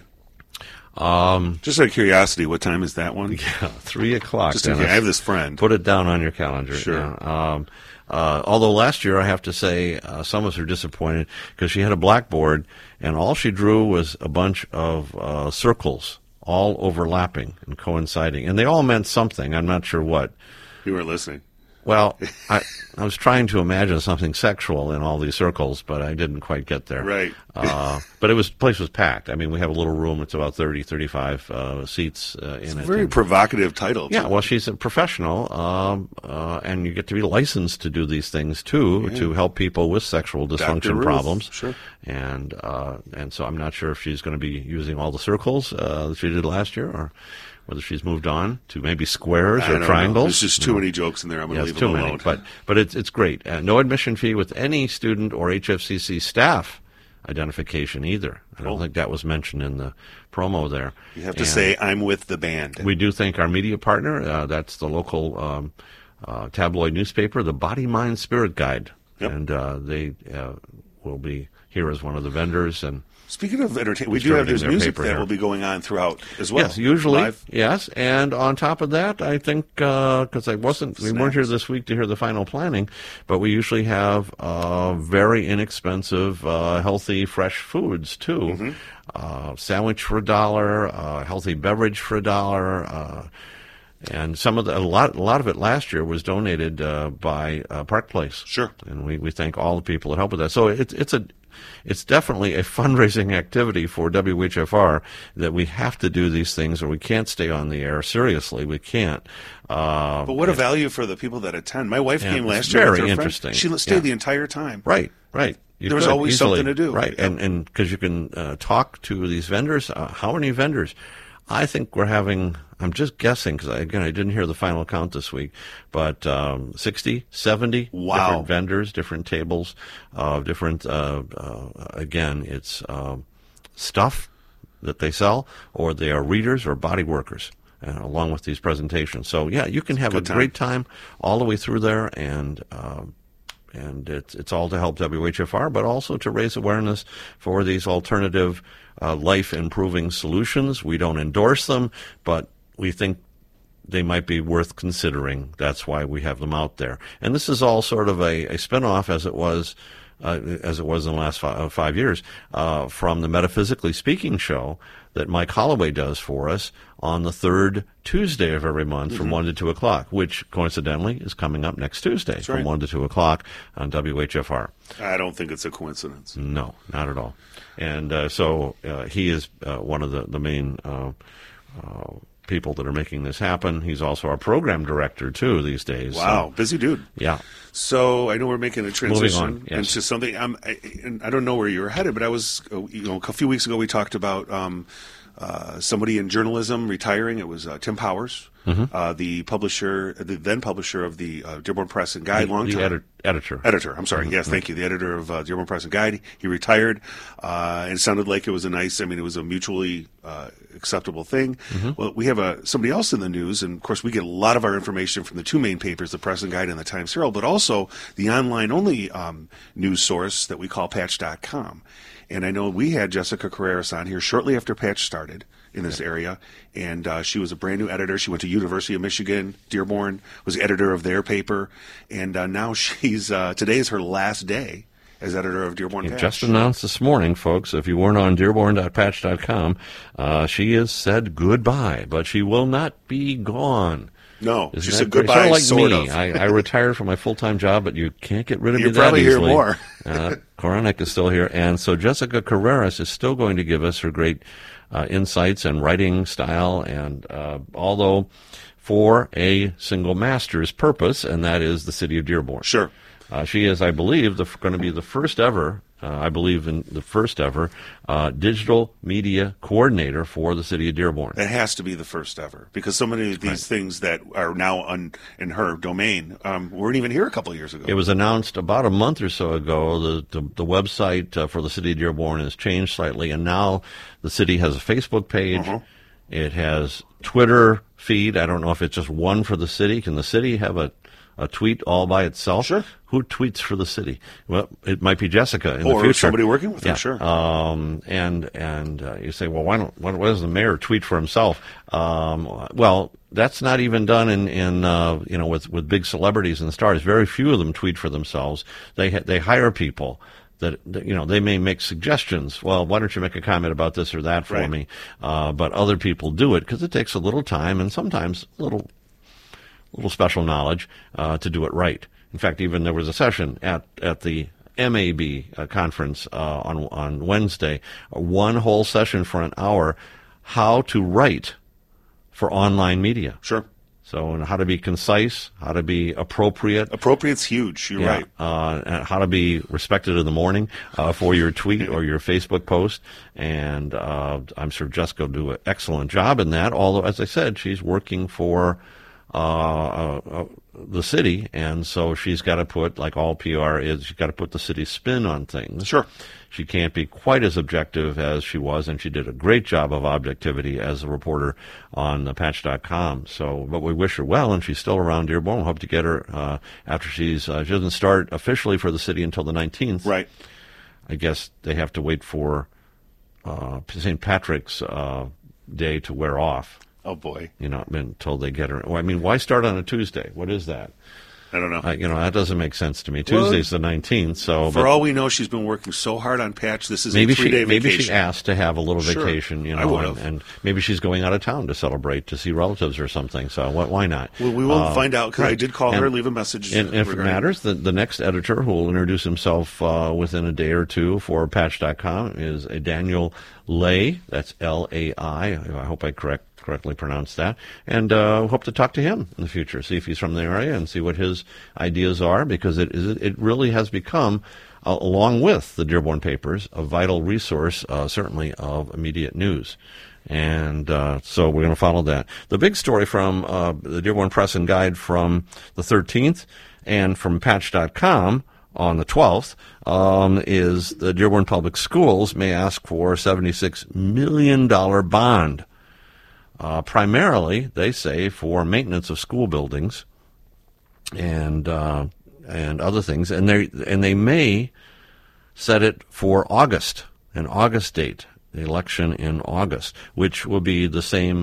D: Just out of curiosity, what time is that one?
C: Yeah, 3 o'clock.
D: Just I have this friend.
C: Put it down on your calendar.
D: Sure.
C: Yeah. Although last year, I have to say, some of us are disappointed because she had a blackboard, and all she drew was a bunch of circles, all overlapping and coinciding. And they all meant something. I'm not sure what.
D: You weren't listening.
C: Well, I was trying to imagine something sexual in all these circles, but I didn't quite get there.
D: Right.
C: But the place was packed. I mean, we have a little room. It's about 30, 35 seats in
D: it's
C: it.
D: A very provocative title.
C: Yeah, well, she's a professional, and you get to be licensed to do these things, too, to help people with sexual dysfunction problems.
D: Sure.
C: And so I'm not sure if she's going to be using all the circles that she did last year, or whether she's moved on to maybe squares or triangles.
D: There's just too many jokes in there. I'm going to leave them alone.
C: But it's great. No admission fee with any student or HFCC staff identification either. I don't think that was mentioned in the promo there.
D: You have to say, I'm with the band.
C: We do thank our media partner. That's the local tabloid newspaper, the Body, Mind, Spirit Guide.
D: Yep.
C: And they will be here as one of the vendors. And
D: speaking of entertainment, we do have this music that will be going on throughout as well.
C: Yes, usually.
D: Live.
C: Yes, and on top of that, I think, because we weren't here this week to hear the final planning, but we usually have very inexpensive, healthy, fresh foods, too. Sandwich for $1, healthy beverage for $1, and a lot of it last year was donated by Park Place.
D: Sure.
C: And we thank all the people that help with that. So it's definitely a fundraising activity for WHFR that we have to do these things or we can't stay on the air. Seriously, we can't.
D: But what a value for the people that attend. My wife came last year with her
C: interesting.
D: Friend. She stayed the entire time.
C: Right.
D: There was always something to do.
C: Right, and because you can talk to these vendors. How many vendors? I think we're having, I'm just guessing, because I didn't hear the final count this week, but 60, 70 different vendors, different tables, different, again, it's stuff that they sell, or they are readers or body workers, along with these presentations. So, yeah, you can have a great time all the way through there, and it's all to help WHFR, but also to raise awareness for these alternative life-improving solutions. We don't endorse them, but we think they might be worth considering. That's why we have them out there. And this is all sort of a spinoff, as it was in the last 5 years, from the Metaphysically Speaking show that Mike Holloway does for us on the third Tuesday of every month from 1 to 2 o'clock, which coincidentally is coming up next Tuesday from 1 to 2 o'clock on WHFR.
D: I don't think it's a coincidence.
C: No, not at all. And so he is one of the main people that are making this happen. He's also our program director, too, these days.
D: Wow, busy dude.
C: Yeah.
D: So I know we're making a transition
C: yes.
D: into something. I don't know where you're headed, but I was, a few weeks ago we talked about somebody in journalism retiring. It was Tim Powers, the then publisher of the Dearborn Press and Guide. Editor. I'm sorry. Yes, thank you. The editor of Dearborn Press and Guide. He retired. And it sounded like it was it was a mutually acceptable thing. Well, we have somebody else in the news, and of course we get a lot of our information from the two main papers, the Press and Guide and the Times Herald, but also the online-only news source that we call Patch.com. And I know we had Jessica Carreras on here shortly after Patch started in this area, and she was a brand new editor. She went to University of Michigan, Dearborn, was editor of their paper, and now she's today is her last day as editor of Dearborn Patch.
C: Just announced this morning, folks, if you weren't on dearborn.patch.com, she has said goodbye, but she will not be gone.
D: No, she said goodbye,
C: sort of. I retired from my full-time job, but you can't get rid of me that
D: probably
C: easily.
D: Hear more.
C: Koronic is still here, and so Jessica Carreras is still going to give us her great insights and writing style, and although for a single master's purpose, and that is the city of Dearborn.
D: Sure.
C: She is, I believe, going to be the first ever, digital media coordinator for the city of Dearborn.
D: It has to be the first ever, because so many of these things that are now in her domain weren't even here a couple of years ago.
C: It was announced about a month or so ago. The website for the city of Dearborn has changed slightly, and now the city has a Facebook page. It has Twitter feed. I don't know if it's just one for the city. Can the city have a tweet all by itself?
D: Sure.
C: Who tweets for the city? Well, it might be Jessica in the future.
D: Or somebody working with her, sure.
C: And you say, well, why does the mayor tweet for himself? Well, that's not even done in with big celebrities and stars. Very few of them tweet for themselves. They hire people that they may make suggestions. Well, why don't you make a comment about this or that for me? But other people do it because it takes a little time and sometimes a little special knowledge to do it right. In fact, even there was a session at the MAB conference on Wednesday, one whole session for an hour, how to write for online media.
D: Sure.
C: So how to be concise, how to be appropriate.
D: Appropriate's huge. You're right.
C: And how to be respected in the morning for your tweet or your Facebook post. And I'm sure Jessica will do an excellent job in that, although, as I said, she's working for the city, and so she's got to put, like all PR is, she's got to put the city's spin on things.
D: Sure.
C: She can't be quite as objective as she was, and she did a great job of objectivity as a reporter on Patch.com. So, but we wish her well, and she's still around Dearborn. We hope to get her after she doesn't start officially for the city until the 19th.
D: Right.
C: I guess they have to wait for St. Patrick's Day to wear off.
D: Oh, boy.
C: Until they get her. Well, I mean, why start on a Tuesday? What is that?
D: I don't know.
C: That doesn't make sense to me. Tuesday's the 19th. So,
D: for all we know, she's been working so hard on Patch. This is a 3-day vacation.
C: Maybe she asked to have a little vacation.
D: I would have.
C: And maybe she's going out of town to celebrate, to see relatives or something. So why not?
D: Well, we will find out, because I did call her, leave a message.
C: And if it matters, the next editor who will introduce himself within a day or two for Patch.com is Daniel Lay. That's Lai. I hope I correctly pronounced that, and hope to talk to him in the future, see if he's from the area and see what his ideas are, because it really has become, along with the Dearborn papers, a vital resource, certainly of immediate news. And so we're going to follow that. The big story from the Dearborn Press and Guide from the 13th and from Patch.com on the 12th is the Dearborn Public Schools may ask for a $76 million bond. Primarily, they say, for maintenance of school buildings and other things, and they may set it for August, an August date, the election in August, which will be the same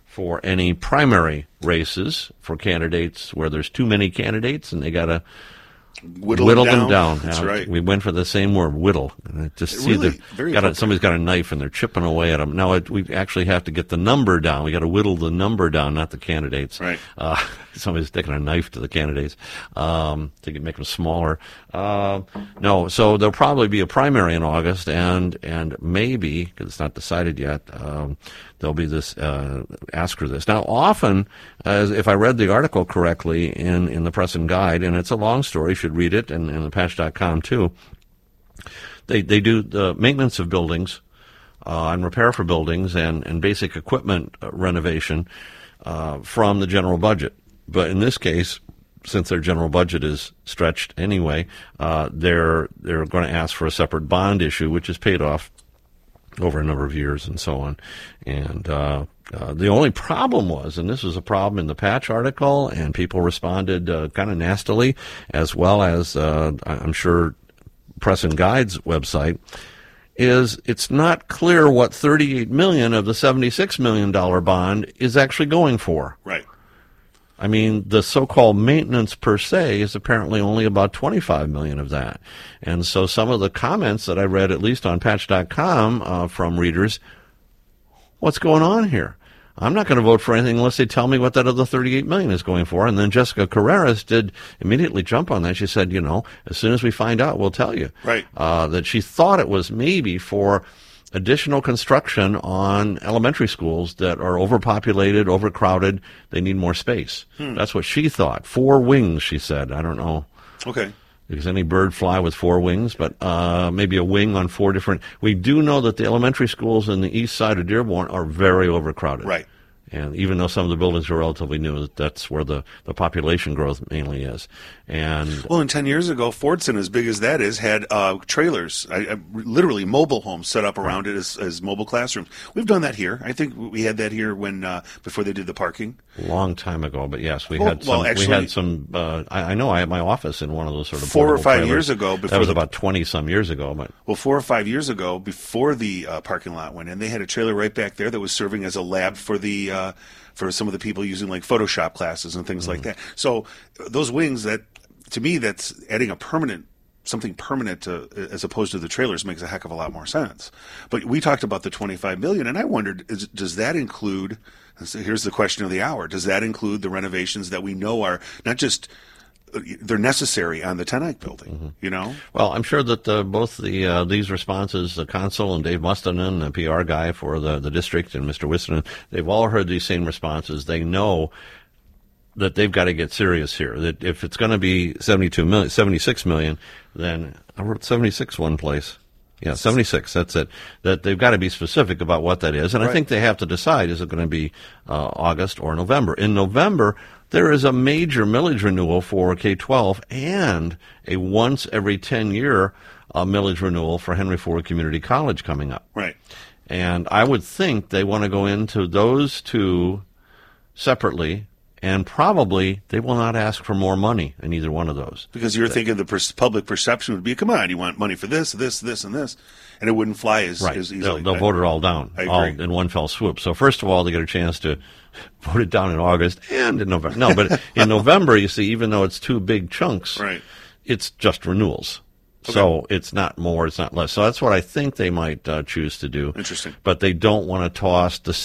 C: for any primary races for candidates where there's too many candidates and they got to whittle them down.
D: That's right.
C: We went for the same word, whittle. Just see somebody's got a knife and they're chipping away at them. Now we actually have to get the number down. We got to whittle the number down, not the candidates.
D: Right.
C: Somebody's taking a knife to the candidates to make them smaller. No, so there'll probably be a primary in August, and maybe, because it's not decided yet, there'll be this ask her this. Now, often, if I read the article correctly in the Press and Guide, and it's a long story, you should read it, and the Patch.com too, they do the maintenance of buildings and repair for buildings and basic equipment renovation from the general budget. But in this case, since their general budget is stretched anyway, they're going to ask for a separate bond issue, which is paid off over a number of years and so on. And the only problem was, and this was a problem in the Patch article, and people responded kind of nastily, as well as I'm sure Press and Guide's website, is it's not clear what $38 million of the $76 million bond is actually going for.
D: Right.
C: I mean, the so-called maintenance per se is apparently only about $25 million of that. And so some of the comments that I read, at least on Patch.com, from readers, what's going on here? I'm not going to vote for anything unless they tell me what that other $38 million is going for. And then Jessica Carreras did immediately jump on that. She said, as soon as we find out, we'll tell you.
D: Right.
C: That she thought it was maybe for additional construction on elementary schools that are overpopulated, overcrowded. They need more space. That's what she thought. 4 wings, she said. I don't know.
D: Okay.
C: Does any bird fly with 4 wings? But maybe a wing on 4 different. We do know that the elementary schools in the east side of Dearborn are very overcrowded.
D: Right.
C: And even though some of the buildings are relatively new, that's where the population growth mainly is. And
D: well, and 10 years ago, Fordson, as big as that is, had trailers, literally mobile homes set up around it as mobile classrooms. We've done that here. I think we had that here when before they did the parking.
C: A long time ago, but yes, we had some. I know I had my office in one of those sort of
D: 4 or 5
C: trailers.
D: years ago.
C: That was about 20 some years ago. But
D: 4 or 5 years ago, before the parking lot went in, they had a trailer right back there that was serving as a lab for the for some of the people using like Photoshop classes and things like that. So those wings, that to me, that's adding something permanent to, as opposed to the trailers, makes a heck of a lot more sense. But we talked about the $25 million, and I wondered, does that include? So here's the question of the hour: does that include the renovations that we know are not just they're necessary on the Tenike building?
C: Well, I'm sure that both these responses, the consul and Dave Mustonen, the PR guy for the district, and Mr. Wistonen, they've all heard these same responses. They know that they've got to get serious here. That if it's going to be $76 million, then I wrote 76 one place. Yeah, 76, that's it. That they've got to be specific about what that is. And I think they have to decide, is it going to be August or November? In November, there is a major millage renewal for K-12 and a once every 10-year millage renewal for Henry Ford Community College coming up.
D: Right.
C: And I would think they want to go into those two separately, and probably they will not ask for more money in either one of those.
D: Because you're thinking the public perception would be, come on, you want money for this, this, this, and this. And it wouldn't fly as easily.
C: They'll vote it all down, all in one fell swoop. So first of all, they get a chance to vote it down in August and in November. No, but in November, you see, even though it's 2 big chunks, it's just renewals. Okay. So it's not more, it's not less. So that's what I think they might choose to do.
D: Interesting.
C: But they don't want to toss the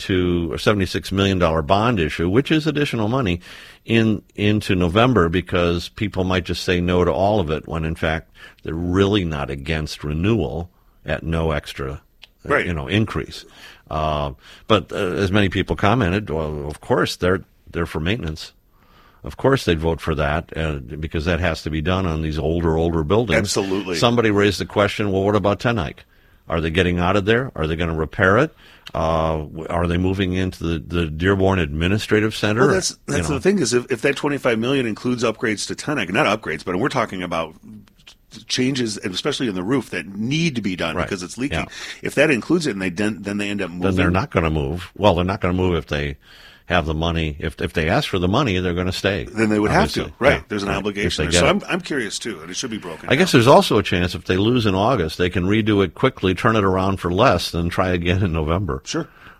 C: $76 million bond issue, which is additional money, into November, because people might just say no to all of it when, in fact, they're really not against renewal at no extra increase. But as many people commented, well, of course, they're for maintenance. Of course they'd vote for that because that has to be done on these older buildings.
D: Absolutely.
C: Somebody raised the question, well, what about Tenike? Are they getting out of there? Are they going to repair it? Are they moving into the Dearborn Administrative Center?
D: Well, that's the thing is, if that $25 million includes upgrades to Tenike, not upgrades, but we're talking about changes, especially in the roof, that need to be done because it's leaking. Yeah. If that includes it and then they end up moving.
C: Then they're not going to move. Well, they're not going to move if they have the money. If they ask for the money, they're going to stay.
D: Then they would have to. Right. Yeah. There's an obligation there. So I'm curious, too, and it should be broken
C: I guess there's also a chance if they lose in August, they can redo it quickly, turn it around for less, and try again in November.
D: Sure.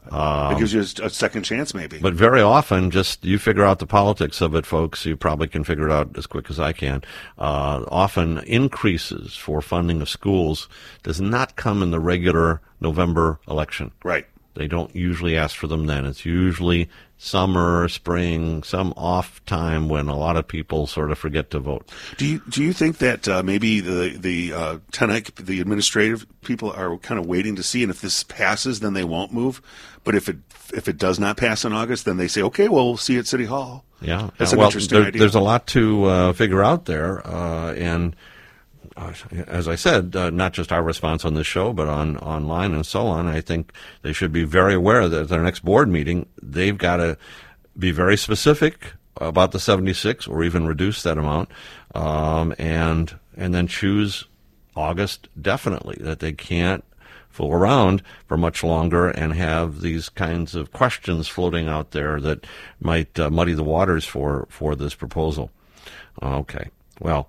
D: It gives you a second chance, maybe.
C: But very often, just you figure out the politics of it, folks. You probably can figure it out as quick as I can. Often increases for funding of schools does not come in the regular November election.
D: Right.
C: They don't usually ask for them then. It's usually summer, spring, some off time when a lot of people sort of forget to vote.
D: Do you think that maybe the TENIC, the administrative people, are kind of waiting to see, and if this passes, then they won't move? But if it does not pass in August, then they say, okay, well, we'll see you at City Hall.
C: Yeah,
D: that's an interesting idea.
C: There's a lot to figure out there, and as I said, not just our response on this show, but online and so on. I think they should be very aware that at their next board meeting, they've got to be very specific about the 76 or even reduce that amount, and then choose August definitely, that they can't fool around for much longer and have these kinds of questions floating out there that might muddy the waters for this proposal. Okay, well,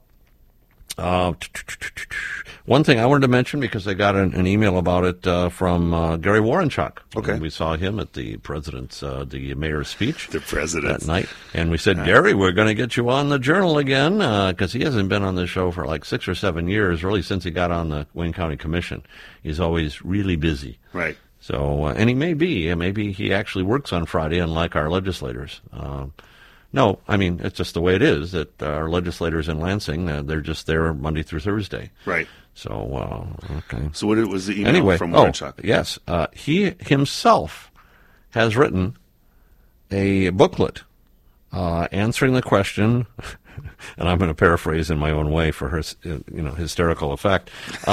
C: one thing I wanted to mention, because I got an email about it from Gary Warrenchuk.
D: Okay.
C: We saw him at the mayor's speech.
D: The president.
C: That night. And we said, Gary, we're going to get you on the Journal again, because he hasn't been on the show for like 6 or 7 years, really since he got on the Wayne County Commission. He's always really busy.
D: Right.
C: So, and maybe he actually works on Friday, unlike our legislators. No, I mean, it's just the way it is, that our legislators in Lansing, they're just there Monday through Thursday.
D: Right.
C: So, okay.
D: So what was the email from Warrenchuk?
C: Yes. He himself has written a booklet answering the question, and I'm going to paraphrase in my own way for her, hysterical effect,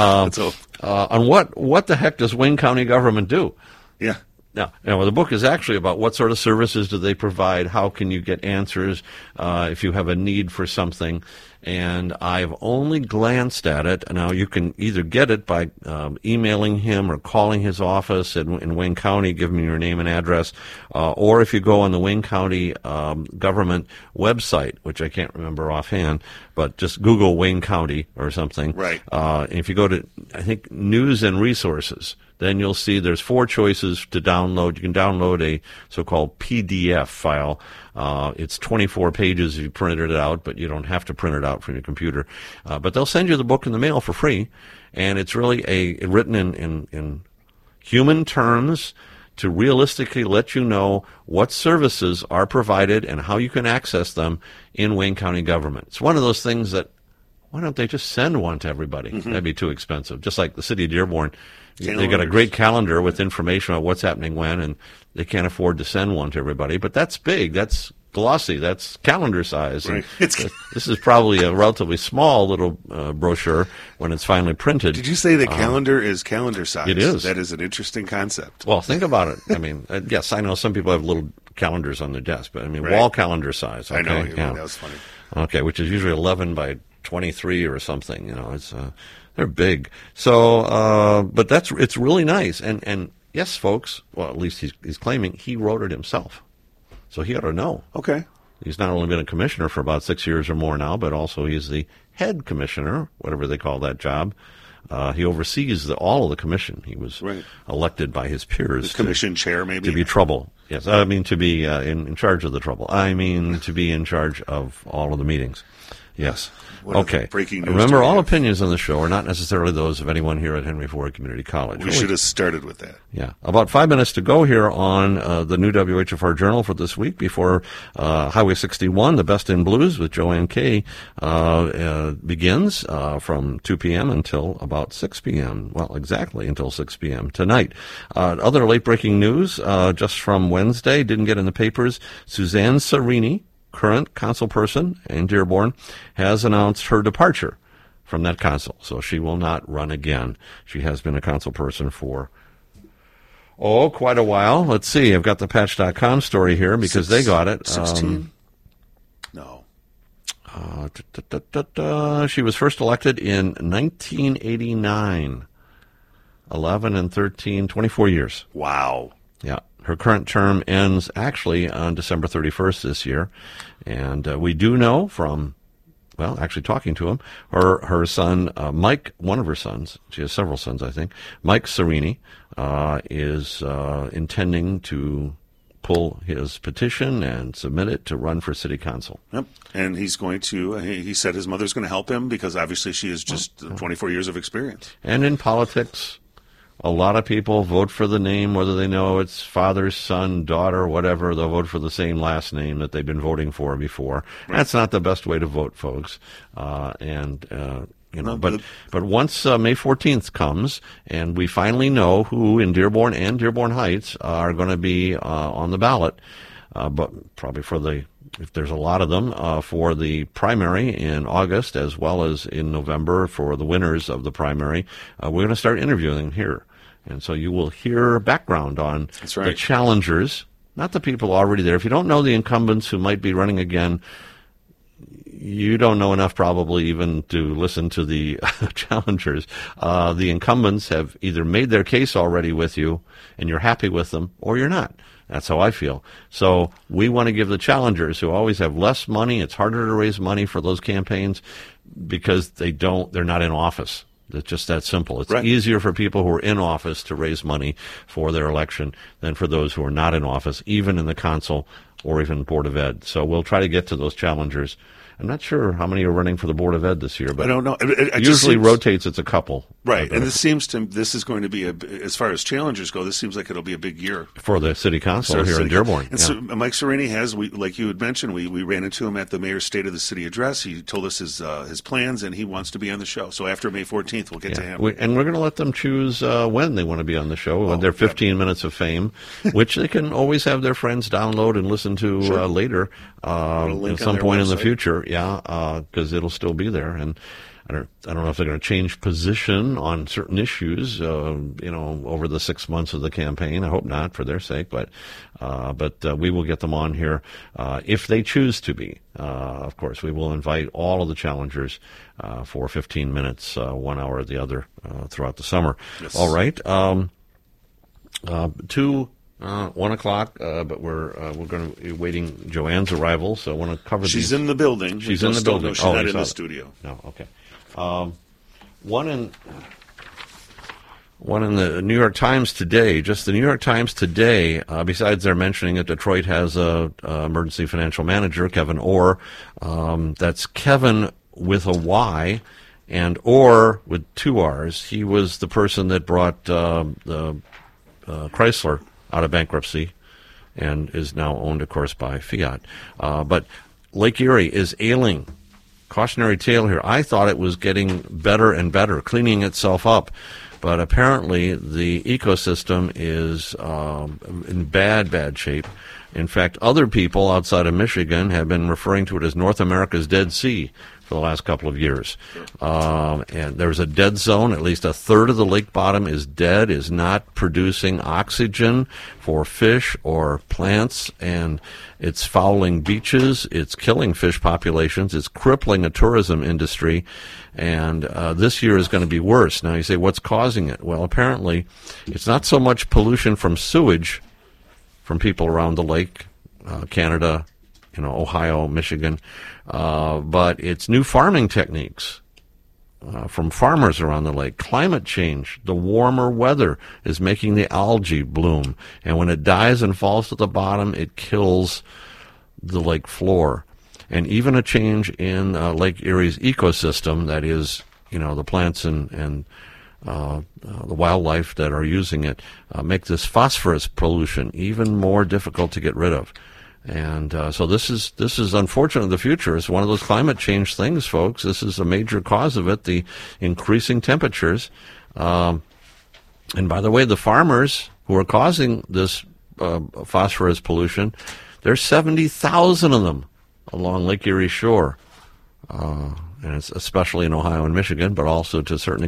C: on what the heck does Wayne County government do?
D: Yeah.
C: Now, the book is actually about what sort of services do they provide, how can you get answers if you have a need for something, and I've only glanced at it. Now, you can either get it by emailing him or calling his office in Wayne County, give him your name and address, or if you go on the Wayne County government website, which I can't remember offhand, but just Google Wayne County or something.
D: Right.
C: And if you go to, I think, News and Resources, then you'll see there's 4 choices to download. You can download a so-called PDF file. It's 24 pages if you printed it out, but you don't have to print it out from your computer. But they'll send you the book in the mail for free, and it's really written in human terms to realistically let you know what services are provided and how you can access them in Wayne County government. It's one of those things that, why don't they just send one to everybody? Mm-hmm. That'd be too expensive. Just like the city of Dearborn. They got a great calendar with information on what's happening when, and they can't afford to send one to everybody. But that's big. That's glossy. That's calendar size.
D: Right.
C: This is probably a relatively small little brochure when it's finally printed.
D: Did you say the calendar is calendar size?
C: It is.
D: That is an interesting concept.
C: Well, think about it. I mean, yes, I know some people have little calendars on their desk, but I mean,
D: right.
C: Wall calendar size. Okay?
D: I know.
C: Yeah.
D: That was funny.
C: Okay, which is usually 11 by 23 or something. It's they're big. So, but it's really nice. And yes, folks. Well, at least he's claiming he wrote it himself, so he ought to know.
D: Okay.
C: He's not only been a commissioner for about 6 years or more now, but also he's the head commissioner, whatever they call that job. He oversees all of the commission. He was elected by his peers.
D: The commission chair, maybe?
C: To be trouble. Yes, I mean to be in charge of the trouble. I mean to be in charge of all of the meetings. Yes. Okay.
D: Breaking news.
C: Remember, all opinions on the show are not necessarily those of anyone here at Henry Ford Community College.
D: We should have started with that.
C: Yeah. About 5 minutes to go here on the new WHFR Journal for this week before Highway 61, the Best in Blues with Joanne Kay, begins from 2 p.m. until about 6 p.m. Well, exactly until 6 p.m. tonight. Other late-breaking news just from Wednesday, didn't get in the papers. Suzanne Cerini, current councilperson in Dearborn, has announced her departure from that council. So she will not run again. She has been a councilperson for, quite a while. Let's see. I've got the Patch.com story here because they got it.
D: 16? No.
C: She was first elected in 1989. 11 and 13, 24 years.
D: Wow.
C: Yeah. Her current term ends actually on December 31st this year. And we do know from, actually talking to him, her son, Mike, one of her sons, she has several sons, I think, Mike Cerini, is intending to pull his petition and submit it to run for city council.
D: Yep. And he's going to, he said his mother's going to help him because obviously she has just 24 years of experience.
C: And in politics, a lot of people vote for the name, whether they know it's father, son, daughter, whatever. They'll vote for the same last name that they've been voting for before. Right. That's not the best way to vote, folks. But once May 14th comes and we finally know who in Dearborn and Dearborn Heights are going to be on the ballot, but probably if there's a lot of them, for the primary in August as well as in November for the winners of the primary, we're going to start interviewing them here. And so you will hear background on the challengers, not the people already there. If you don't know the incumbents who might be running again, you don't know enough probably even to listen to the challengers. The incumbents have either made their case already with you and you're happy with them, or you're not. That's how I feel. So we want to give the challengers who always have less money, it's harder to raise money for those campaigns because they're not in office. It's just that simple. It's easier for people who are in office to raise money for their election than for those who are not in office, even in the council or even Board of Ed. So we'll try to get to those challengers. I'm not sure how many are running for the Board of Ed this year, but
D: I don't know.
C: It usually rotates. It's a couple.
D: Right, and this is going to be, as far as challengers go, this seems like it'll be a big year.
C: For the city council here in Dearborn.
D: And so Mike Sereni like you had mentioned, we ran into him at the mayor's State of the City address. He told us his plans, and he wants to be on the show. So after May 14th, we'll get to him.
C: And we're going to let them choose when they want to be on the show, their 15 minutes of fame, which they can always have their friends download and listen to later at some point in the future. Because it'll still be there, and I don't know if they're going to change position on certain issues, over the 6 months of the campaign. I hope not, for their sake, but we will get them on here if they choose to be. Of course, we will invite all of the challengers for 15 minutes, 1 hour or the other, throughout the summer. Yes. All right. 1 o'clock, but we're going to be waiting Joanne's arrival, so I want to cover these.
D: She's in the building.
C: She's in the building.
D: She's not in the studio.
C: No, okay. One in the New York Times today, just the New York Times today, besides they're mentioning that Detroit has a emergency financial manager, Kevin Orr. That's Kevin with a Y and Orr with 2 R's. He was the person that brought the Chrysler out of bankruptcy and is now owned, of course, by Fiat. But Lake Erie is ailing. Cautionary tale here. I thought it was getting better and better, cleaning itself up. But apparently the ecosystem is in bad shape. In fact, other people outside of Michigan have been referring to it as North America's Dead Sea for the last couple of years. And there's a dead zone. At least a third of the lake bottom is dead, is not producing oxygen for fish or plants, and it's fouling beaches, it's killing fish populations, it's crippling a tourism industry, and this year is going to be worse. Now you say, what's causing it? Well, apparently it's not so much pollution from sewage from people around the lake, Canada, Ohio, Michigan, but it's new farming techniques from farmers around the lake. Climate change, the warmer weather is making the algae bloom, and when it dies and falls to the bottom, it kills the lake floor. And even a change in Lake Erie's ecosystem, that is, the plants and the wildlife that are using it, make this phosphorus pollution even more difficult to get rid of. And so this is unfortunately the future. It's one of those climate change things, folks. This is a major cause of it, the increasing temperatures. And by the way, the farmers who are causing this phosphorus pollution, there's 70,000 of them along Lake Erie shore. And it's especially in Ohio and Michigan, but also to a certain